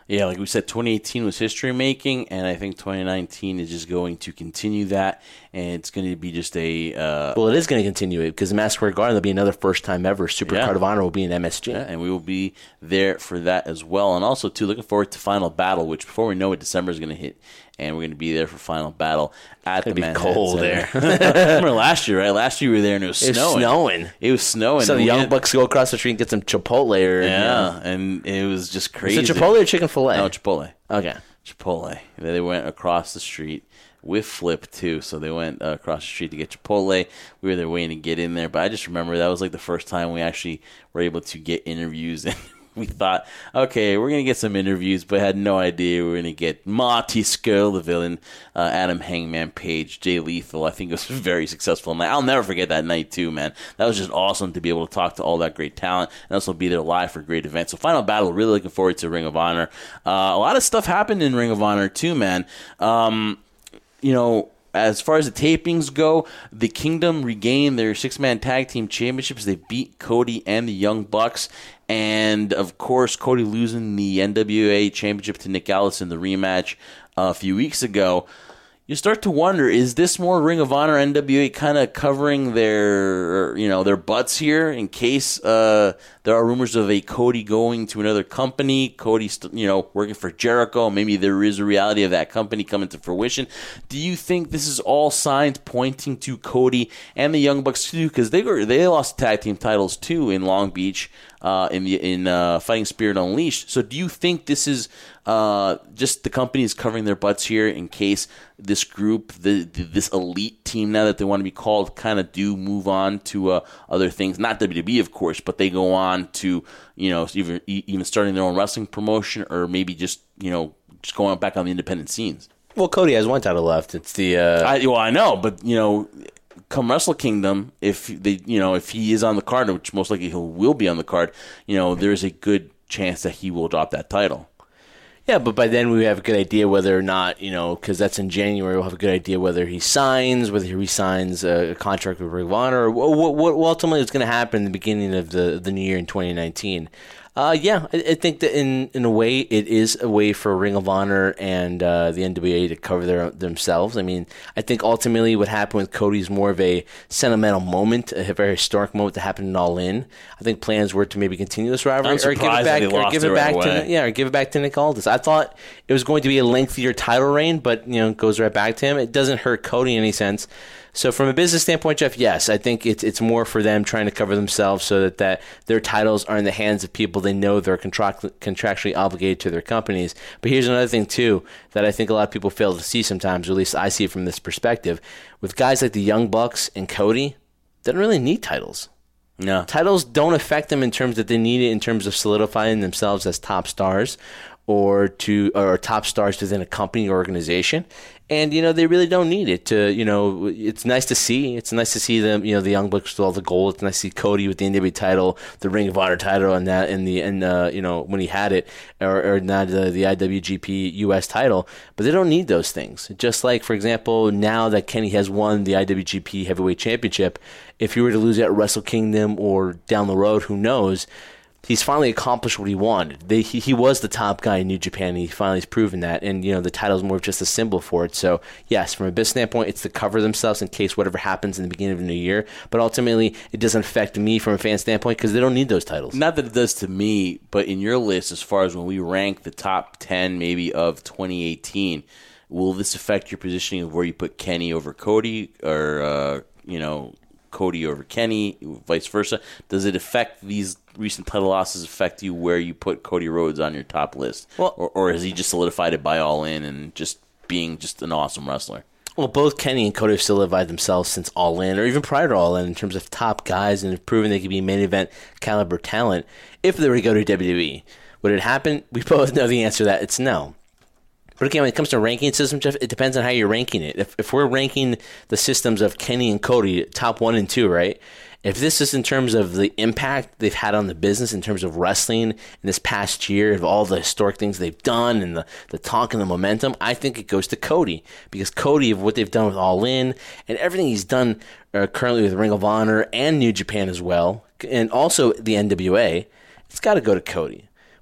Yeah, like we said, twenty eighteen was history making, and I think twenty nineteen is just going to continue that, and it's going to be just a. Uh, well, it is going to continue it because Madison Square Garden, there'll be another first time ever Super yeah. Card of Honor will be in M S G, yeah, and we will be there for that as well, and also too looking forward to Final Battle, which before we know it, December is going to hit, and we're going to be there for Final Battle at It'd the be Manhattan cold Center. there. Remember last year, right? Last year we were there and it was it was snowing. snowing. It was snowing. So the We Young had- Bucks go across the street and get some Chipotle or Yeah, you know. and it was just crazy. Is it Chipotle or chicken filet? No, Chipotle. Okay. Chipotle. They went across the street with Flip too, so they went uh, across the street to get Chipotle. We were there waiting to get in there, but I just remember that was like the first time we actually were able to get interviews, and we thought, okay, we're gonna get some interviews, but had no idea we were gonna get Marty Skrull, the villain, uh, Adam Hangman Page, Jay Lethal. I think it was a very successful night. I'll never forget that night too, man. That was just awesome to be able to talk to all that great talent and also be there live for a great event. So Final Battle, really looking forward to Ring of Honor. Uh, a lot of stuff happened in Ring of Honor too, man. Um, you know, as far as the tapings go, the Kingdom regained their six-man tag team championships. They beat Cody and the Young Bucks. And, of course, Cody losing the N W A championship to Nick Aldis in the rematch uh, a few weeks ago. You start to wonder, is this more Ring of Honor N W A kind of covering their, you know, their butts here in case uh, there are rumors of a Cody going to another company, Cody, you know, working for Jericho, maybe there is a reality of that company coming to fruition. Do you think this is all signs pointing to Cody and the Young Bucks too? Because they were they lost tag team titles too in Long Beach. Uh, in the in uh, Fighting Spirit Unleashed. So do you think this is uh, just the companies covering their butts here in case this group, the, the this elite team now that they want to be called, kind of do move on to uh, other things? Not W W E, of course, but they go on to, you know, even even starting their own wrestling promotion, or maybe just, you know, just going back on the independent scenes. Well, Cody has one title left. It's the uh... I, well, I know, but you know. Come Wrestle Kingdom, if they, you know, if he is on the card, which most likely he will be on the card, you know, there's a good chance that he will drop that title. Yeah, but by then we have a good idea whether or not, you know, because that's in January, we'll have a good idea whether he signs, whether he resigns a contract with Ring of Honor, or what, what ultimately is going to happen in the beginning of the the new year in twenty nineteen. Uh, yeah, I, I think that in, in a way it is a way for Ring of Honor and uh, the N W A to cover their themselves. I mean, I think ultimately what happened with Cody is more of a sentimental moment, a very historic moment that happened in All In. I think plans were to maybe continue this rivalry or give it back, or give it back to yeah, or give it back to Nick Aldis. I thought it was going to be a lengthier title reign, but you know, it goes right back to him. It doesn't hurt Cody in any sense. So from a business standpoint, Jeff, yes, I think it's it's more for them trying to cover themselves so that, that their titles are in the hands of people they know they're contract, contractually obligated to their companies. But here's another thing, too, that I think a lot of people fail to see sometimes, or at least I see it from this perspective. With guys like the Young Bucks and Cody, they don't really need titles. No. Titles don't affect them in terms that they need it in terms of solidifying themselves as top stars or to or top stars within a company or organization. And, you know, they really don't need it to, you know, it's nice to see. It's nice to see them, you know, the Young Bucks with all the gold. It's nice to see Cody with the N W A title, the Ring of Honor title, and that, and the, and, uh, you know, when he had it, or, or not the, the I W G P U S title. But they don't need those things. Just like, for example, now that Kenny has won the I W G P Heavyweight Championship, if you were to lose it at Wrestle Kingdom or down the road, who knows? He's finally accomplished what he wanted. They, he, he was the top guy in New Japan, and he finally has proven that. And, you know, the title's more of just a symbol for it. So, yes, from a business standpoint, it's to cover themselves in case whatever happens in the beginning of the new year. But ultimately, it doesn't affect me from a fan standpoint because they don't need those titles. Not that it does to me, but in your list, as far as when we rank the top ten maybe of twenty eighteen, will this affect your positioning of where you put Kenny over Cody or, uh, you know, Cody over Kenny, vice versa? Does it affect these recent title losses affect you where you put Cody Rhodes on your top list? Well, or, or has he just solidified it by All In and just being just an awesome wrestler? Well, both Kenny and Cody have solidified themselves since All In, or even prior to All In, in terms of top guys, and have proven they can be main event caliber talent if they were to go to W W E. Would it happen? We both know the answer to that. It's no. But again, when it comes to ranking system, Jeff, it depends on how you're ranking it. If if we're ranking the systems of Kenny and Cody, top one and two, right? If this is in terms of the impact they've had on the business, in terms of wrestling in this past year, of all the historic things they've done and the, the talk and the momentum, I think it goes to Cody. Because Cody, of what they've done with All In and everything he's done uh, currently with Ring of Honor and New Japan as well, and also the N W A, it's got to go to Cody.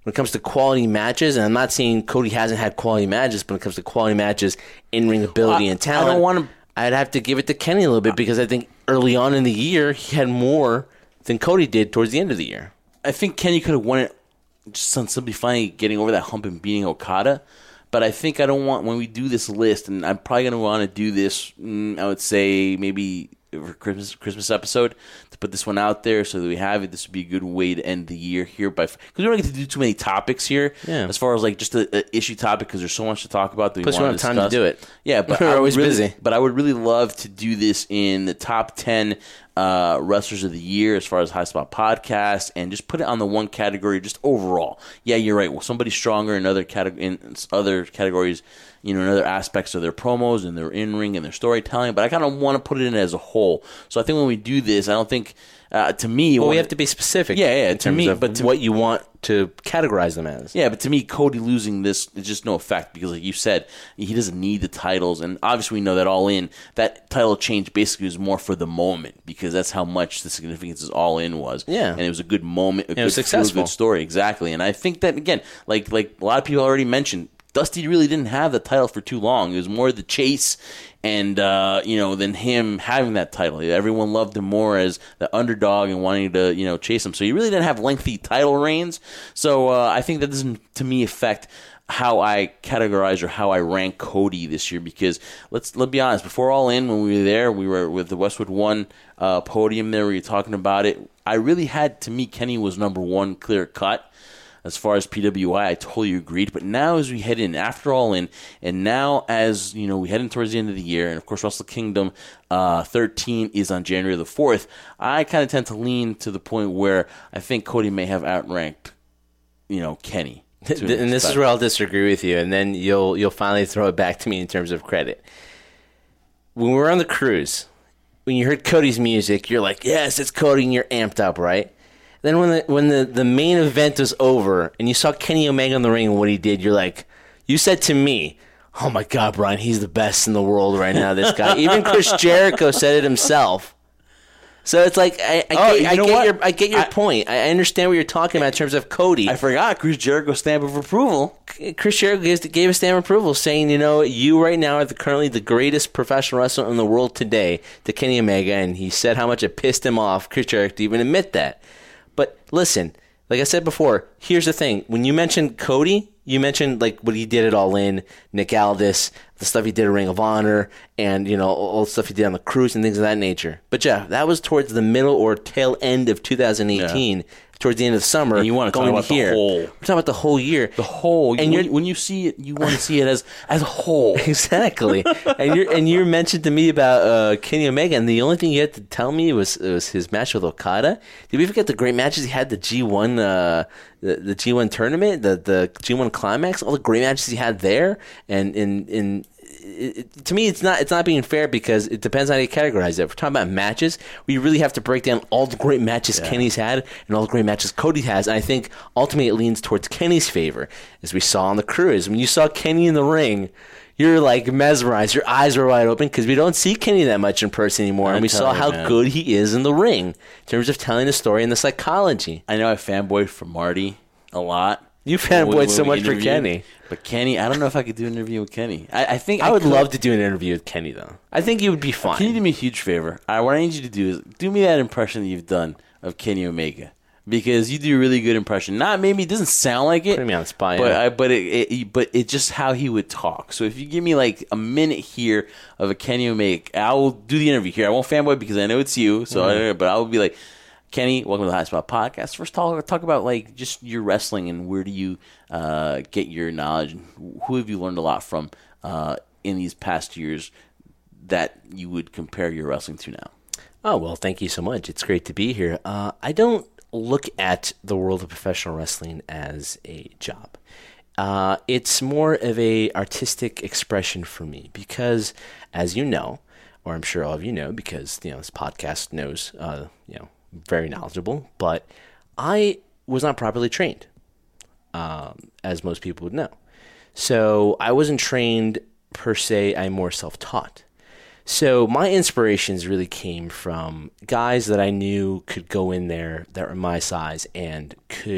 when it comes to quality matches, and I'm not saying Cody hasn't had quality matches, but when it comes to quality matches, in-ring ability, well, and talent, I don't want to. I'd have to give it to Kenny a little bit because I think early on in the year he had more than Cody did towards the end of the year. I think Kenny could have won it just on simply finally getting over that hump and beating Okada. But I think I don't want, when we do this list, and I'm probably going to want to do this, mm, I would say maybe for Christmas Christmas episode, to put this one out there so that we have it. This would be a good way to end the year here, by because we don't get to do too many topics here yeah. as far as like just an issue topic, because there's so much to talk about that we Plus want to discuss. time to do it. Yeah, but we're always really, busy. But I would really love to do this in the top ten uh, wrestlers of the year as far as High Spot Podcast, and just put it on the one category just overall. Yeah, you're right. Well, somebody's stronger in other cate- in other categories, you know, in other aspects of their promos and their in-ring and their storytelling, but I kind of want to put it in as a whole. So I think when we do this, I don't think, uh, to me... Well, we have to be specific yeah, yeah, in to terms me, of but to, what you want to categorize them as. Yeah, but to me, Cody losing this is just no effect because, like you said, he doesn't need the titles, and obviously we know that All In, that title change basically was more for the moment because that's how much the significance of All In was. Yeah. And it was a good moment, a it good, was successful. good story, exactly. And I think that, again, like like a lot of people already mentioned, Dusty really didn't have the title for too long. It was more the chase and, uh, you know, than him having that title. Everyone loved him more as the underdog and wanting to, you know, chase him. So he really didn't have lengthy title reigns. So uh, I think that doesn't, to me, affect how I categorize or how I rank Cody this year, because let's let's be honest, before All In, when we were there, we were with the Westwood One uh, podium there, we were talking about it. I really had, to me, Kenny was number one, clear cut. As far as P W I, I totally agreed. But now as we head in, after All In, and now as, you know, we head in towards the end of the year, and of course Wrestle Kingdom uh, thirteen is on January the fourth, I kind of tend to lean to the point where I think Cody may have outranked, you know, Kenny. And this is where I'll disagree with you, and then you'll you'll finally throw it back to me in terms of credit. When we were on the cruise, when you heard Cody's music, you're like, yes, it's Cody, and you're amped up, right? Then when the when the, the main event was over and you saw Kenny Omega in the ring and what he did, you're like, you said to me, oh my God, Brian, he's the best in the world right now, this guy. Even Chris Jericho said it himself. So it's like, I, I oh, get, you I know get what? your I get your I, point. I understand what you're talking about in terms of Cody. I forgot Chris Jericho's stamp of approval. Chris Jericho gave, gave a stamp of approval saying, you know, you right now are the, currently the greatest professional wrestler in the world today, to Kenny Omega, and he said how much it pissed him off, Chris Jericho, to even admit that. But listen, like I said before, here's the thing. When you mentioned Cody, you mentioned like what he did at All In, Nick Aldis, the stuff he did at Ring of Honor, and, you know, all the stuff he did on the cruise and things of that nature. But, Jeff, that was towards the middle or tail end of two thousand eighteen. Yeah. Towards the end of the summer, and you want to going talk about to here. the whole. We're talking about the whole year. The whole. And when, when you see it, you want to see it as as a whole. Exactly. and you and you mentioned to me about uh, Kenny Omega, and the only thing you had to tell me was was his match with Okada. Did we forget the great matches he had? The G one, uh, the, the G one tournament, the the G one climax, all the great matches he had there, and in in. It, it, to me, it's not it's not being fair because it depends on how you categorize it. If we're talking about matches, we really have to break down all the great matches yeah. Kenny's had and all the great matches Cody has. And I think ultimately it leans towards Kenny's favor, as we saw on the cruise. When you saw Kenny in the ring, you're like mesmerized. Your eyes were wide open because we don't see Kenny that much in person anymore. I and we saw you, how man. good he is in the ring in terms of telling the story and the psychology. I know I fanboyed for Marty a lot. You fanboyed so much for Kenny. But Kenny, I don't know if I could do an interview with Kenny. I, I think I, I would could. love to do an interview with Kenny, though. I think you would be fine. Can you do me a huge favor? I, what I need you to do is do me that impression that you've done of Kenny Omega, because you do a really good impression. Not maybe it doesn't sound like it, putting me on the spot, but yeah. I, but it, it but it's just how he would talk. So if you give me like a minute here of a Kenny Omega, I will do the interview here. I won't fanboy because I know it's you. So, mm-hmm. I, but I will be like, Kenny, welcome to the High Spot Podcast. First, talk talk about like just your wrestling and where do you uh, get your knowledge? Who have you learned a lot from uh, in these past years that you would compare your wrestling to now? Oh, well, thank you so much. It's great to be here. Uh, I don't look at the world of professional wrestling as a job. Uh, it's more of a artistic expression for me because, as you know, or I'm sure all of you know, because you know this podcast knows, uh, you know. very knowledgeable, but I was not properly trained, um, as most people would know. So I wasn't trained per se, I'm more self-taught. So my inspirations really came from guys that I knew could go in there that were my size and could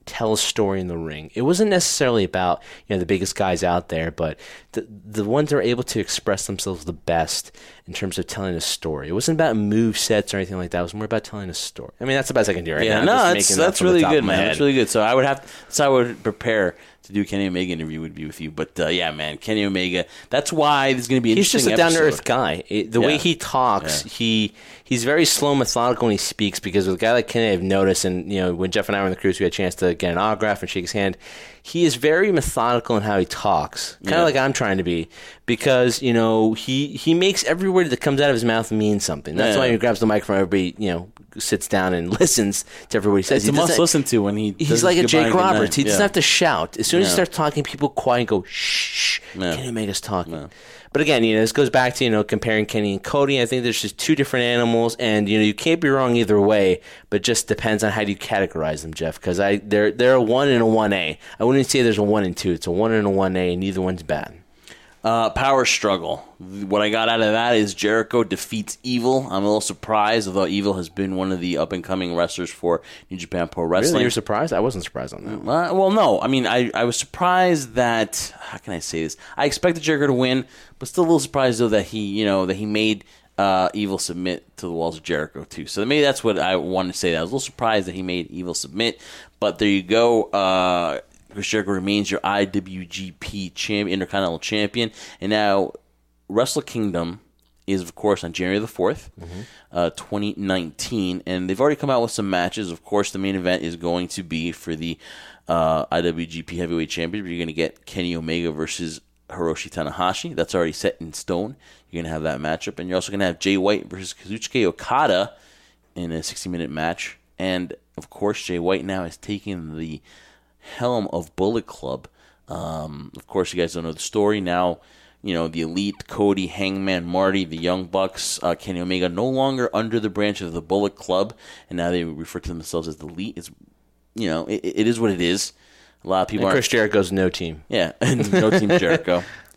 tell a story in the ring. It wasn't necessarily about, you know, the biggest guys out there, but the the ones that are able to express themselves the best in terms of telling a story. It wasn't about move sets or anything like that. It was more about telling a story. I mean, that's the best I can do right yeah, now. no, that's, that's really good, man. That's really good. So I would have, that's how I would prepare to do Kenny Omega interview would be with you. But uh, yeah, man, Kenny Omega. That's why this is going to be an He's interesting just a down to episode. earth guy. It, the Yeah. way he talks, Yeah. he he's very slow, methodical when he speaks. Because with a guy like Kenny, I've noticed, and you know, when Jeff and I were on the cruise, we had a chance to get an autograph and shake his hand. He is very methodical in how he talks, kind of Yeah. like I'm trying to be. Because you know, he he makes every word that comes out of his mouth mean something. That's Yeah. why he grabs the microphone. Everybody, you know, sits down and listens to every word he says. It's He a must doesn't- listen to when he does He's his like a goodbye and Jake good night. Roberts. He doesn't Yeah. have to shout. As soon as Yeah. he starts talking, people quiet and go, shh, Yeah. Kenny Omega's talking. Yeah. But again, you know, this goes back to, you know, comparing Kenny and Cody. I think there's just two different animals, and, you know, you can't be wrong either way, but it just depends on how do you categorize them, Jeff, because I they're, they're a one and a one A. I wouldn't say there's a one and two. It's a one and a one A, and neither one's bad. Uh, power struggle. What I got out of that is Jericho defeats Evil. I'm a little surprised, although Evil has been one of the up-and-coming wrestlers for New Japan Pro Wrestling. Really? You're surprised? I wasn't surprised on that. Uh, well, no. I mean, I, I was surprised that, how can I say this? I expected Jericho to win, but still a little surprised, though, that he, you know, that he made uh, Evil submit to the walls of Jericho, too. So maybe that's what I wanted to say. I was a little surprised that he made Evil submit, but there you go. Uh, Chris Jericho remains your I W G P champion, Intercontinental Champion. And now, Wrestle Kingdom is, of course, on January the fourth, mm-hmm. uh, twenty nineteen. And they've already come out with some matches. Of course, the main event is going to be for the uh, I W G P Heavyweight Championship. You're going to get Kenny Omega versus Hiroshi Tanahashi. That's already set in stone. You're going to have that matchup. And you're also going to have Jay White versus Kazuchika Okada in a sixty-minute match. And, of course, Jay White now is taking the helm of Bullet Club. Um, of course, you guys don't know the story. Now, you know, the Elite, Cody, Hangman, Marty, the Young Bucks, uh, Kenny Omega, no longer under the branch of the Bullet Club, and now they refer to themselves as the Elite. It's, you know, it, it is what it is. A lot of people And are Chris Jericho's no team. Yeah, and no Team Jericho.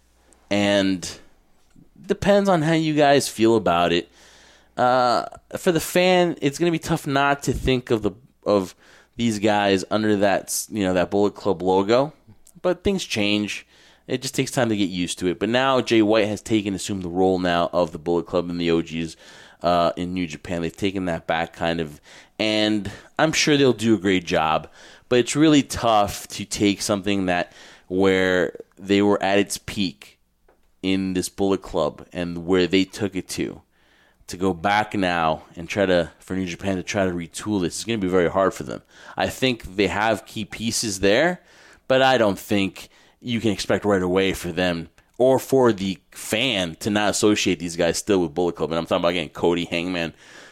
And depends on how you guys feel about it. Uh, for the fan, it's going to be tough not to think of the of these guys under that, you know, that Bullet Club logo. But things change. It just takes time to get used to it. But now Jay White has taken, assumed the role now of the Bullet Club and the O Gs uh, in New Japan. They've taken that back kind of, and I'm sure they'll do a great job. But it's really tough to take something that where they were at its peak in this Bullet Club and where they took it to, to go back now and try to, for New Japan to try to retool this. It's going to be very hard for them. I think they have key pieces there, but I don't think you can expect right away for them or for the fan to not associate these guys still with Bullet Club. And I'm talking about, again, Cody, Hangman,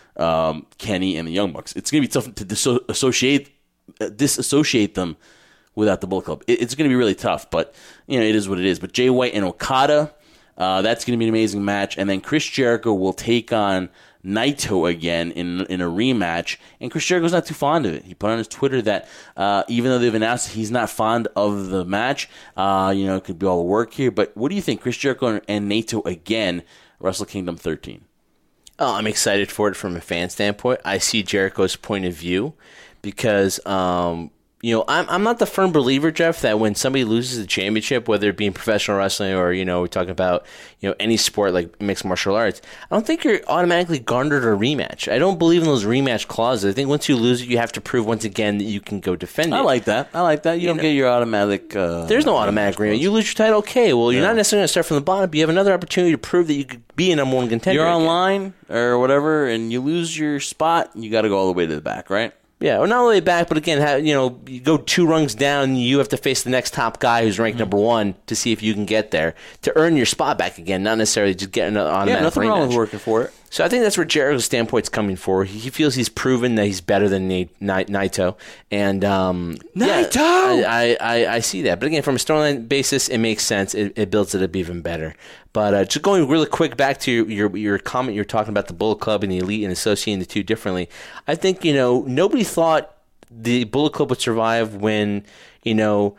um, Kenny, and the Young Bucks. It's going to be tough to disso- associate, uh, disassociate them without the Bullet Club. It, it's going to be really tough, but you know it is what it is. But Jay White and Okada, uh, that's going to be an amazing match. And then Chris Jericho will take on Naito again in in a rematch, and Chris Jericho's not too fond of it. He put on his Twitter that uh, even though they've announced he's not fond of the match, uh, you know, it could be all the work here. But what do you think, Chris Jericho and Naito again, Wrestle Kingdom thirteen? Oh, I'm excited for it from a fan standpoint. I see Jericho's point of view because, um, you know, I'm I'm not the firm believer, Jeff, that when somebody loses the championship, whether it be in professional wrestling or, you know, we're talking about, you know, any sport like mixed martial arts, I don't think you're automatically garnered a rematch. I don't believe in those rematch clauses. I think once you lose it, you have to prove once again that you can go defend it. I like that. I like that. You, you don't know, get your automatic... Uh, there's no automatic rematch. You lose your title, okay. Well, you're yeah. not necessarily going to start from the bottom, but you have another opportunity to prove that you could be a number one contender. You're again. online or whatever, and you lose your spot, you got to go all the way to the back, right? Yeah, well, not all the way back, but again, have, you know, you go two rungs down, you have to face the next top guy who's ranked mm-hmm. number one to see if you can get there to earn your spot back again, not necessarily just getting an automatic. Yeah, nothing rematch. wrong with working for it. So I think that's where Jericho's standpoint's coming for. He feels he's proven that he's better than Naito, and um, Naito. Yeah, I, I I see that. But again, from a storyline basis, it makes sense. It, it builds it up even better. But uh, just going really quick back to your, your your comment, you're talking about the Bullet Club and the Elite and associating the two differently. I think you know nobody thought the Bullet Club would survive when, you know,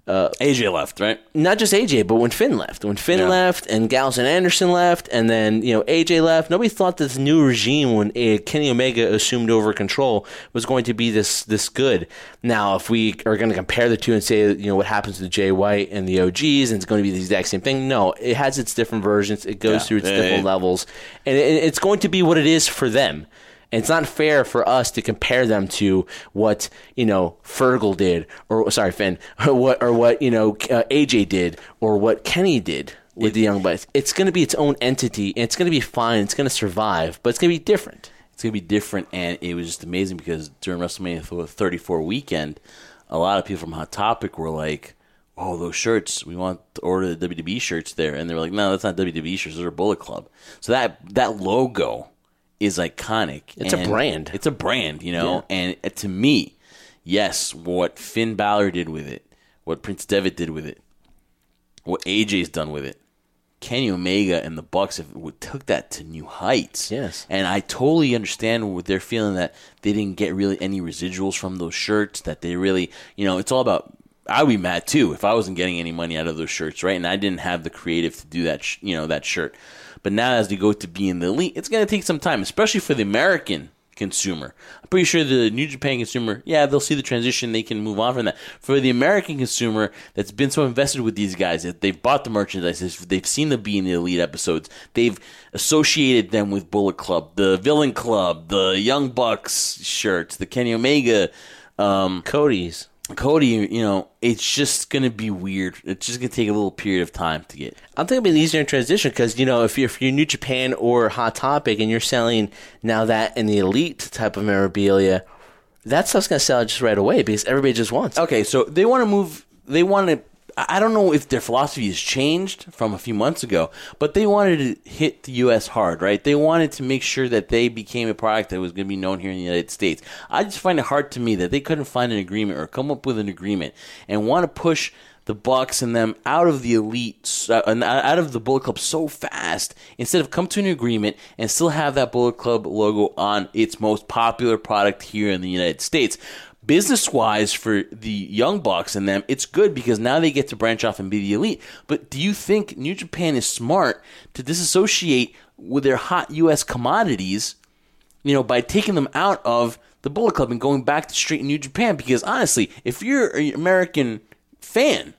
Uh, A J left, right? Not just A J, but when Finn left. When Finn Yeah. left and Gallows and Anderson left, and then you know A J left, nobody thought this new regime, when uh, Kenny Omega assumed over control, was going to be this this good. Now, if we are going to compare the two and say, you know, what happens to Jay White and the O Gs, and it's going to be the exact same thing, no, it has its different versions. It goes Yeah. through its Yeah, different yeah. levels, and it, it's going to be what it is for them. And it's not fair for us to compare them to what, you know, Fergal did, or sorry, Finn, or what, or what you know, uh, A J did, or what Kenny did with the Young Bucks. It's going to be its own entity, and it's going to be fine. It's going to survive, but it's going to be different. It's going to be different, and it was just amazing because during WrestleMania thirty-four weekend, a lot of people from Hot Topic were like, oh, those shirts, we want to order the W W E shirts there. And they were like, no, that's not W W E shirts, those are Bullet Club. So that that logo is iconic. It's a brand. It's a brand, you know. Yeah. And uh, to me, yes, what Finn Balor did with it, what Prince Devitt did with it, what A J's done with it, Kenny Omega and the Bucks have took that to new heights. Yes. And I totally understand what they're feeling, that they didn't get really any residuals from those shirts, that they really, you know, it's all about, I would be mad too if I wasn't getting any money out of those shirts, right? And I didn't have the creative to do that, sh- you know, that shirt. But now as they go to be in the elite, it's going to take some time, especially for the American consumer. I'm pretty sure the New Japan consumer, yeah, they'll see the transition, they can move on from that. For the American consumer that's been so invested with these guys, that they've bought the merchandise, they've seen them be in the elite episodes, they've associated them with Bullet Club, the Villain Club, the Young Bucks shirts, the Kenny Omega, um, Cody's. Cody, you know, it's just going to be weird. It's just going to take a little period of time to get. I think it'll be easier in transition because, you know, if you're, if you're New Japan or Hot Topic and you're selling now that in the elite type of memorabilia, that stuff's going to sell just right away because everybody just wants it. Okay, so they want to move, they want to, I don't know if their philosophy has changed from a few months ago, but they wanted to hit the U S hard, right? They wanted to make sure that they became a product that was going to be known here in the United States. I just find it hard to me that they couldn't find an agreement or come up with an agreement and want to push the Bucks and them out of the elite, uh, out of the Bullet Club so fast, instead of come to an agreement and still have that Bullet Club logo on its most popular product here in the United States. Business-wise, for the Young Bucks and them, it's good because now they get to branch off and be the elite. But do you think New Japan is smart to disassociate with their hot U S commodities, you know, by taking them out of the Bullet Club and going back to straight New Japan? Because honestly, if you're an American fan,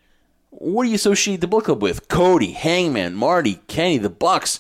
what do you associate the Bullet Club with? Cody, Hangman, Marty, Kenny, the Bucks,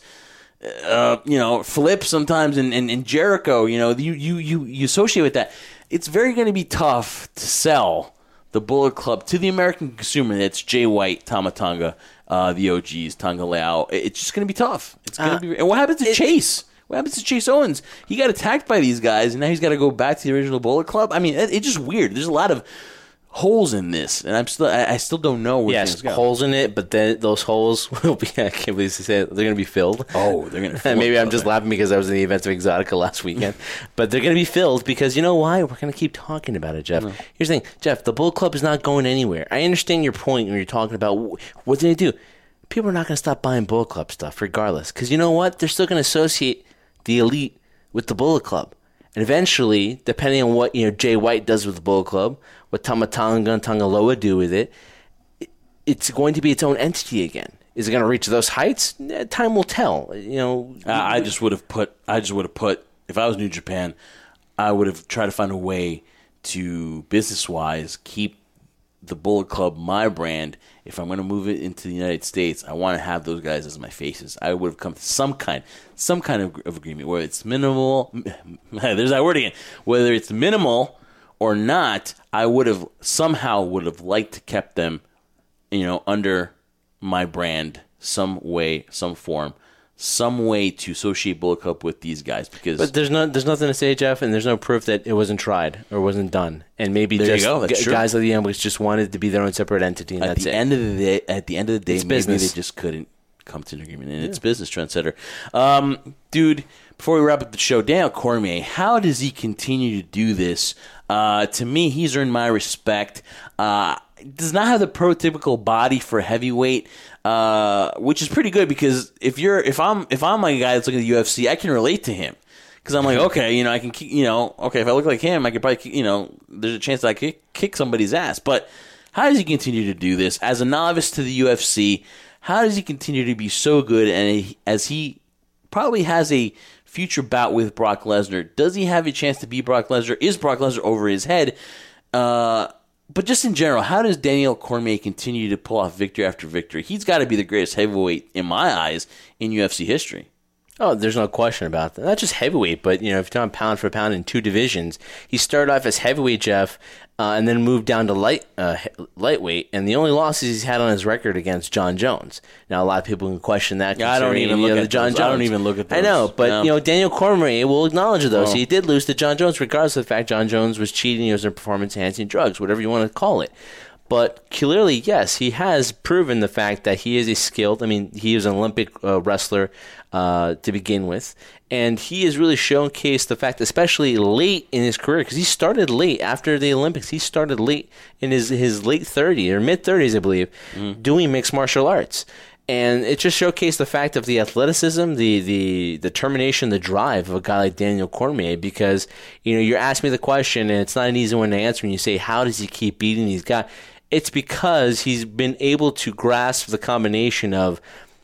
uh, you know, Flip sometimes, and, and, and Jericho. You know, you, you, you, you associate with that. It's very going to be tough to sell the Bullet Club to the American consumer. That's Jay White, Tama Tonga, uh, the O Gs, Tonga Leao. It's just going to be tough. It's going to Uh, be. And what happens to it, Chase? What happens to Chase Owens? He got attacked by these guys, and now he's got to go back to the original Bullet Club. I mean, it, it's just weird. There's a lot of holes in this, and I'm still. I, I still don't know where Yes, things go. holes in it, but then those holes will be, I can't believe to say it, they're going to be filled. Oh, they're going to. And maybe I'm just laughing because I was in the events of Exotica last weekend. But they're going to be filled because you know why? We're going to keep talking about it, Jeff. No. Here's the thing, Jeff, the Bullet Club is not going anywhere. I understand your point when you're talking about what's going to do. People are not going to stop buying Bullet Club stuff regardless. Because you know what? They're still going to associate the elite with the Bullet Club. And eventually, depending on what you know Jay White does with the Bullet Club, what Tama Tonga and Tonga Loa do with it, it's going to be its own entity again. Is it going to reach those heights? Eh, Time will tell. You know, I I just would have put. I just would have put. If I was New Japan, I would have tried to find a way to business wise keep the Bullet Club my brand. If I'm going to move it into the United States, I want to have those guys as my faces. I would have come to some kind, some kind of, of agreement where it's minimal. There's that word again. Whether it's minimal or not, I would have somehow would have liked to kept them, you know, under my brand, some way, some form, some way to associate Bullet Club with these guys. Because but there's no, there's nothing to say, Jeff, and there's no proof that it wasn't tried or wasn't done. And maybe There you just go, that's g- true. guys like the Young Bucks just wanted to be their own separate entity, and at that's the it. end of the day, at the end of the day, It's maybe business. they just couldn't come to an agreement, and it's business, trendsetter. Um, dude, before we wrap up the show, Daniel Cormier, how does he continue to do this? Uh, to me, he's earned my respect. Uh, does not have the prototypical body for heavyweight, uh, which is pretty good because if you're if I'm if I'm like a guy that's looking at the U F C, I can relate to him. Because I'm like, okay, you know, I can, kick, you know, okay, if I look like him, I could probably, kick, you know, there's a chance that I could kick somebody's ass. But How does he continue to do this? As a novice to the U F C, how does he continue to be so good? And he, as he probably has a future bout with Brock Lesnar, does he have a chance to beat Brock Lesnar? Is Brock Lesnar over his head? Uh, but just in general, how does Daniel Cormier continue to pull off victory after victory? He's got to be the greatest heavyweight, in my eyes, in U F C history. Oh, there's no question about that. Not just heavyweight, but, you know, if you're talking pound for pound in two divisions, he started off as heavyweight, Jeff, uh, and then moved down to light uh, lightweight, and the only losses he's had on his record against John Jones. Now, a lot of people can question that. Yeah, I don't even look you know, at John those. Jones. I don't even look at those. I know, but, no. you know, Daniel Cormier will acknowledge those. Oh. He did lose to John Jones, regardless of the fact John Jones was cheating, he was on performance-enhancing drugs, whatever you want to call it. But clearly, yes, he has proven the fact that he is a skilled, I mean, he is an Olympic uh, wrestler uh, to begin with. And he has really showcased the fact, especially late in his career, because he started late after the Olympics. He started late in his, his late thirties, or mid-thirties, I believe, mm. doing mixed martial arts. And it just showcased the fact of the athleticism, the the determination, the drive of a guy like Daniel Cormier. Because, you know, you're asking me the question, and it's not an easy one to answer, and you say, how does he keep beating these guys? It's because he's been able to grasp the combination of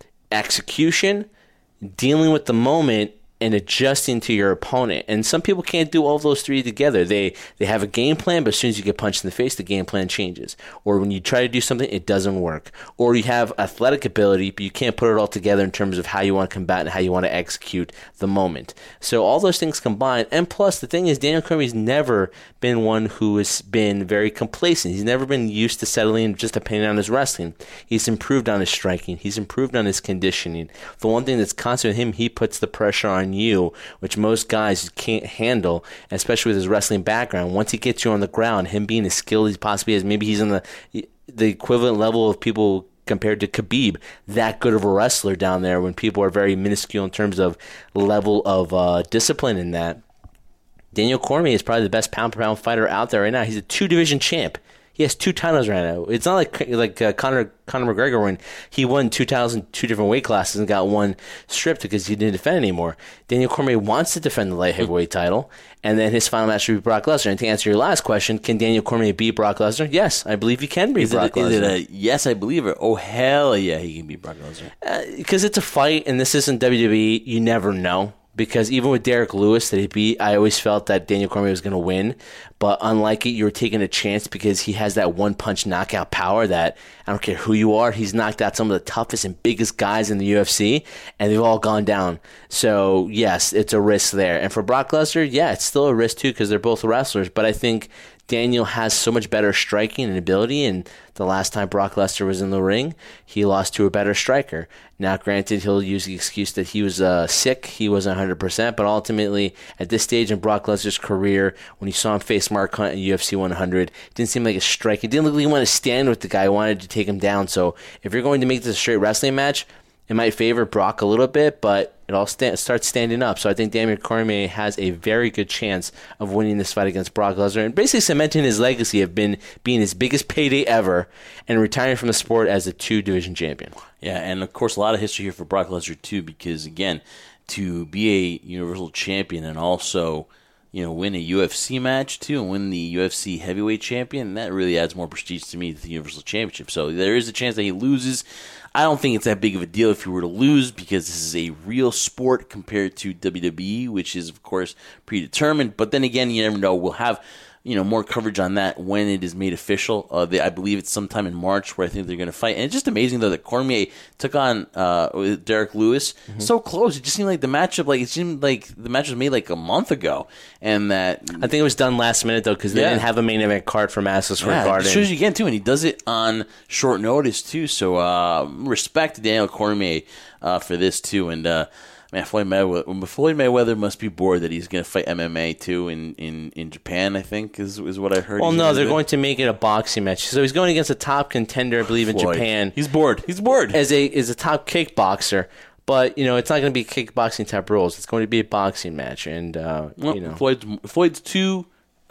execution, dealing with the moment, and adjusting to your opponent. And some people can't do all those three together. They they have a game plan, but as soon as you get punched in the face, the game plan changes. Or when you try to do something, it doesn't work. Or you have athletic ability, but you can't put it all together in terms of how you want to combat and how you want to execute the moment. So all those things combined. And plus, the thing is, Daniel Cormier's never been one who has been very complacent. He's never been used to settling just depending on his wrestling. He's improved on his striking. He's improved on his conditioning. The one thing that's constant with him, he puts the pressure on you, which most guys can't handle, especially with his wrestling background. Once he gets you on the ground, him being as skilled as he possibly is, maybe he's in the the equivalent level of people compared to Khabib, that good of a wrestler down there when people are very minuscule in terms of level of uh, discipline in that. Daniel Cormier is probably the best pound-for-pound fighter out there right now. He's a two-division champ. He has two titles right now. It's not like like uh, Conor Conor McGregor when he won two titles in two different weight classes and got one stripped because he didn't defend anymore. Daniel Cormier wants to defend the light heavyweight title, and then his final match will be Brock Lesnar. And to answer your last question, can Daniel Cormier beat Brock Lesnar? Yes, I believe he can beat is Brock it, Lesnar. Is it a yes, I believe it? Oh, hell yeah, he can beat Brock Lesnar. Because uh, it's a fight, and this isn't W W E. You never know. Because even with Derek Lewis that he beat, I always felt that Daniel Cormier was going to win. But unlike it, you were taking a chance because he has that one-punch knockout power that, I don't care who you are, he's knocked out some of the toughest and biggest guys in the U F C, and they've all gone down. So, yes, it's a risk there. And for Brock Lesnar, yeah, it's still a risk too because they're both wrestlers. But I think Daniel has so much better striking and ability, and the last time Brock Lesnar was in the ring, he lost to a better striker. Now, granted, he'll use the excuse that he was uh, sick, he wasn't one hundred percent, but ultimately, at this stage in Brock Lesnar's career, when you saw him face Mark Hunt in U F C one hundred, it didn't seem like a strike. It didn't look like he wanted to stand with the guy, he wanted to take him down. So, if you're going to make this a straight wrestling match, it might favor Brock a little bit, but it all sta- starts standing up. So I think Daniel Cormier has a very good chance of winning this fight against Brock Lesnar and basically cementing his legacy of been, being his biggest payday ever and retiring from the sport as a two-division champion. Yeah, and of course a lot of history here for Brock Lesnar too, because again, to be a Universal Champion and also, you know, win a U F C match too and win the U F C Heavyweight Champion, that really adds more prestige to me to the Universal Championship. So there is a chance that he loses. I don't think it's that big of a deal if you were to lose because this is a real sport compared to W W E, which is, of course, predetermined. But then again, you never know. We'll have, you know, more coverage on that when it is made official. Uh, they, I believe it's sometime in March where I think they're going to fight. And it's just amazing, though, that Cormier took on uh, Derek Lewis mm-hmm. so close. It just seemed like the matchup, like it seemed like the match was made like a month ago. And that I think it was done last minute, though, because they yeah. didn't have a main event card for Madison Square yeah, Garden. It shows you again, too, and he does it on short notice, too. So uh, respect to Daniel Cormier uh, for this, too. And, uh, Man, Floyd Mayweather, Floyd Mayweather must be bored that he's going to fight M M A too in, in, in Japan, I think, is is what I heard. Well, no, they're going to make it a boxing match. So he's going against a top contender, I believe, Floyd. in Japan. He's bored. He's bored. As a as a top kickboxer. But, you know, it's not going to be kickboxing type rules. It's going to be a boxing match. And, uh, well, you know. Floyd's, Floyd's too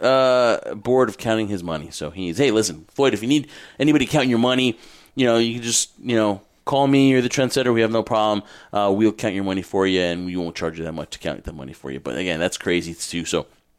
uh, bored of counting his money. So he's, hey, listen, Floyd, if you need anybody counting your money, you know, you can just, you know, call me, you're the trendsetter, we have no problem. Uh, we'll count your money for you, and we won't charge you that much to count that money for you. But again, that's crazy too. So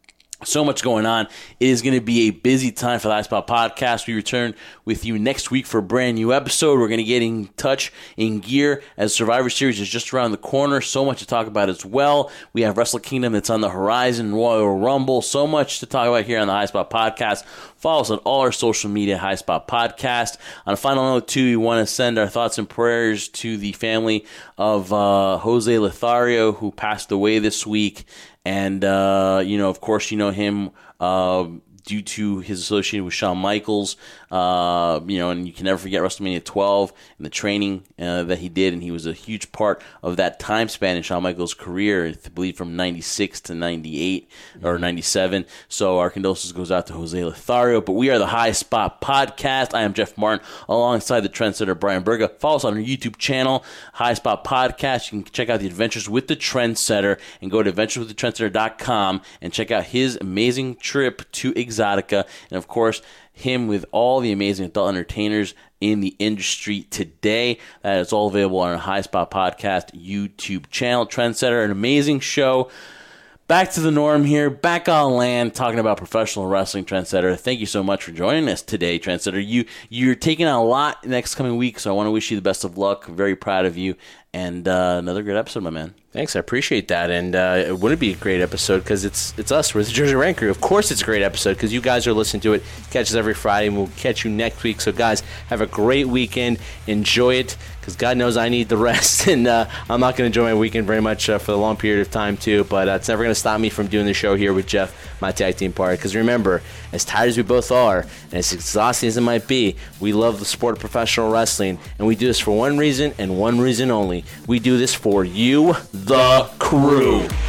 So much going on. It is going to be a busy time for the High Spot Podcast. We return with you next week for a brand new episode. We're going to get in touch, in gear, as Survivor Series is just around the corner. So much to talk about as well. We have Wrestle Kingdom that's on the horizon, Royal Rumble. So much to talk about here on the High Spot Podcast. Follow us on all our social media, High Spot Podcast. On a final note, too, we want to send our thoughts and prayers to the family of uh, Jose Lothario, who passed away this week. And, uh, you know, of course, you know him uh, due to his association with Shawn Michaels, uh, you know, and you can never forget WrestleMania twelve and the training uh, that he did, and he was a huge part of that time span in Shawn Michaels' career, I believe from ninety-six to ninety-eight or ninety-seven. So our condolences goes out to Jose Lothario, but we are the High Spot Podcast. I am Jeff Martin alongside the trendsetter Brian Berga. Follow us on our YouTube channel, High Spot Podcast. You can check out the Adventures with the Trendsetter and go to adventures with the trendsetter dot com and check out his amazing trip to Exotica, and of course him with all the amazing adult entertainers in the industry today. That is all available on our High Spot Podcast YouTube channel. Trendsetter, an amazing show. Back to the norm here, back on land, talking about professional wrestling. Trendsetter, thank you so much for joining us today, Trendsetter. You, you're taking on a lot next coming week, so I want to wish you the best of luck. I'm very proud of you, and uh, another great episode, my man. Thanks, I appreciate that, and uh, it wouldn't be a great episode because it's it's us, we're the Jersey Rank Crew. Of course it's a great episode because you guys are listening to it. Catch us every Friday, and we'll catch you next week. So, guys, have a great weekend. Enjoy it because God knows I need the rest, and uh, I'm not going to enjoy my weekend very much uh, for a long period of time, too, but uh, it's never going to stop me from doing the show here with Jeff, my tag team partner, because remember, as tired as we both are, and as exhausting as it might be, we love the sport of professional wrestling, and we do this for one reason and one reason only. We do this for you, the crew.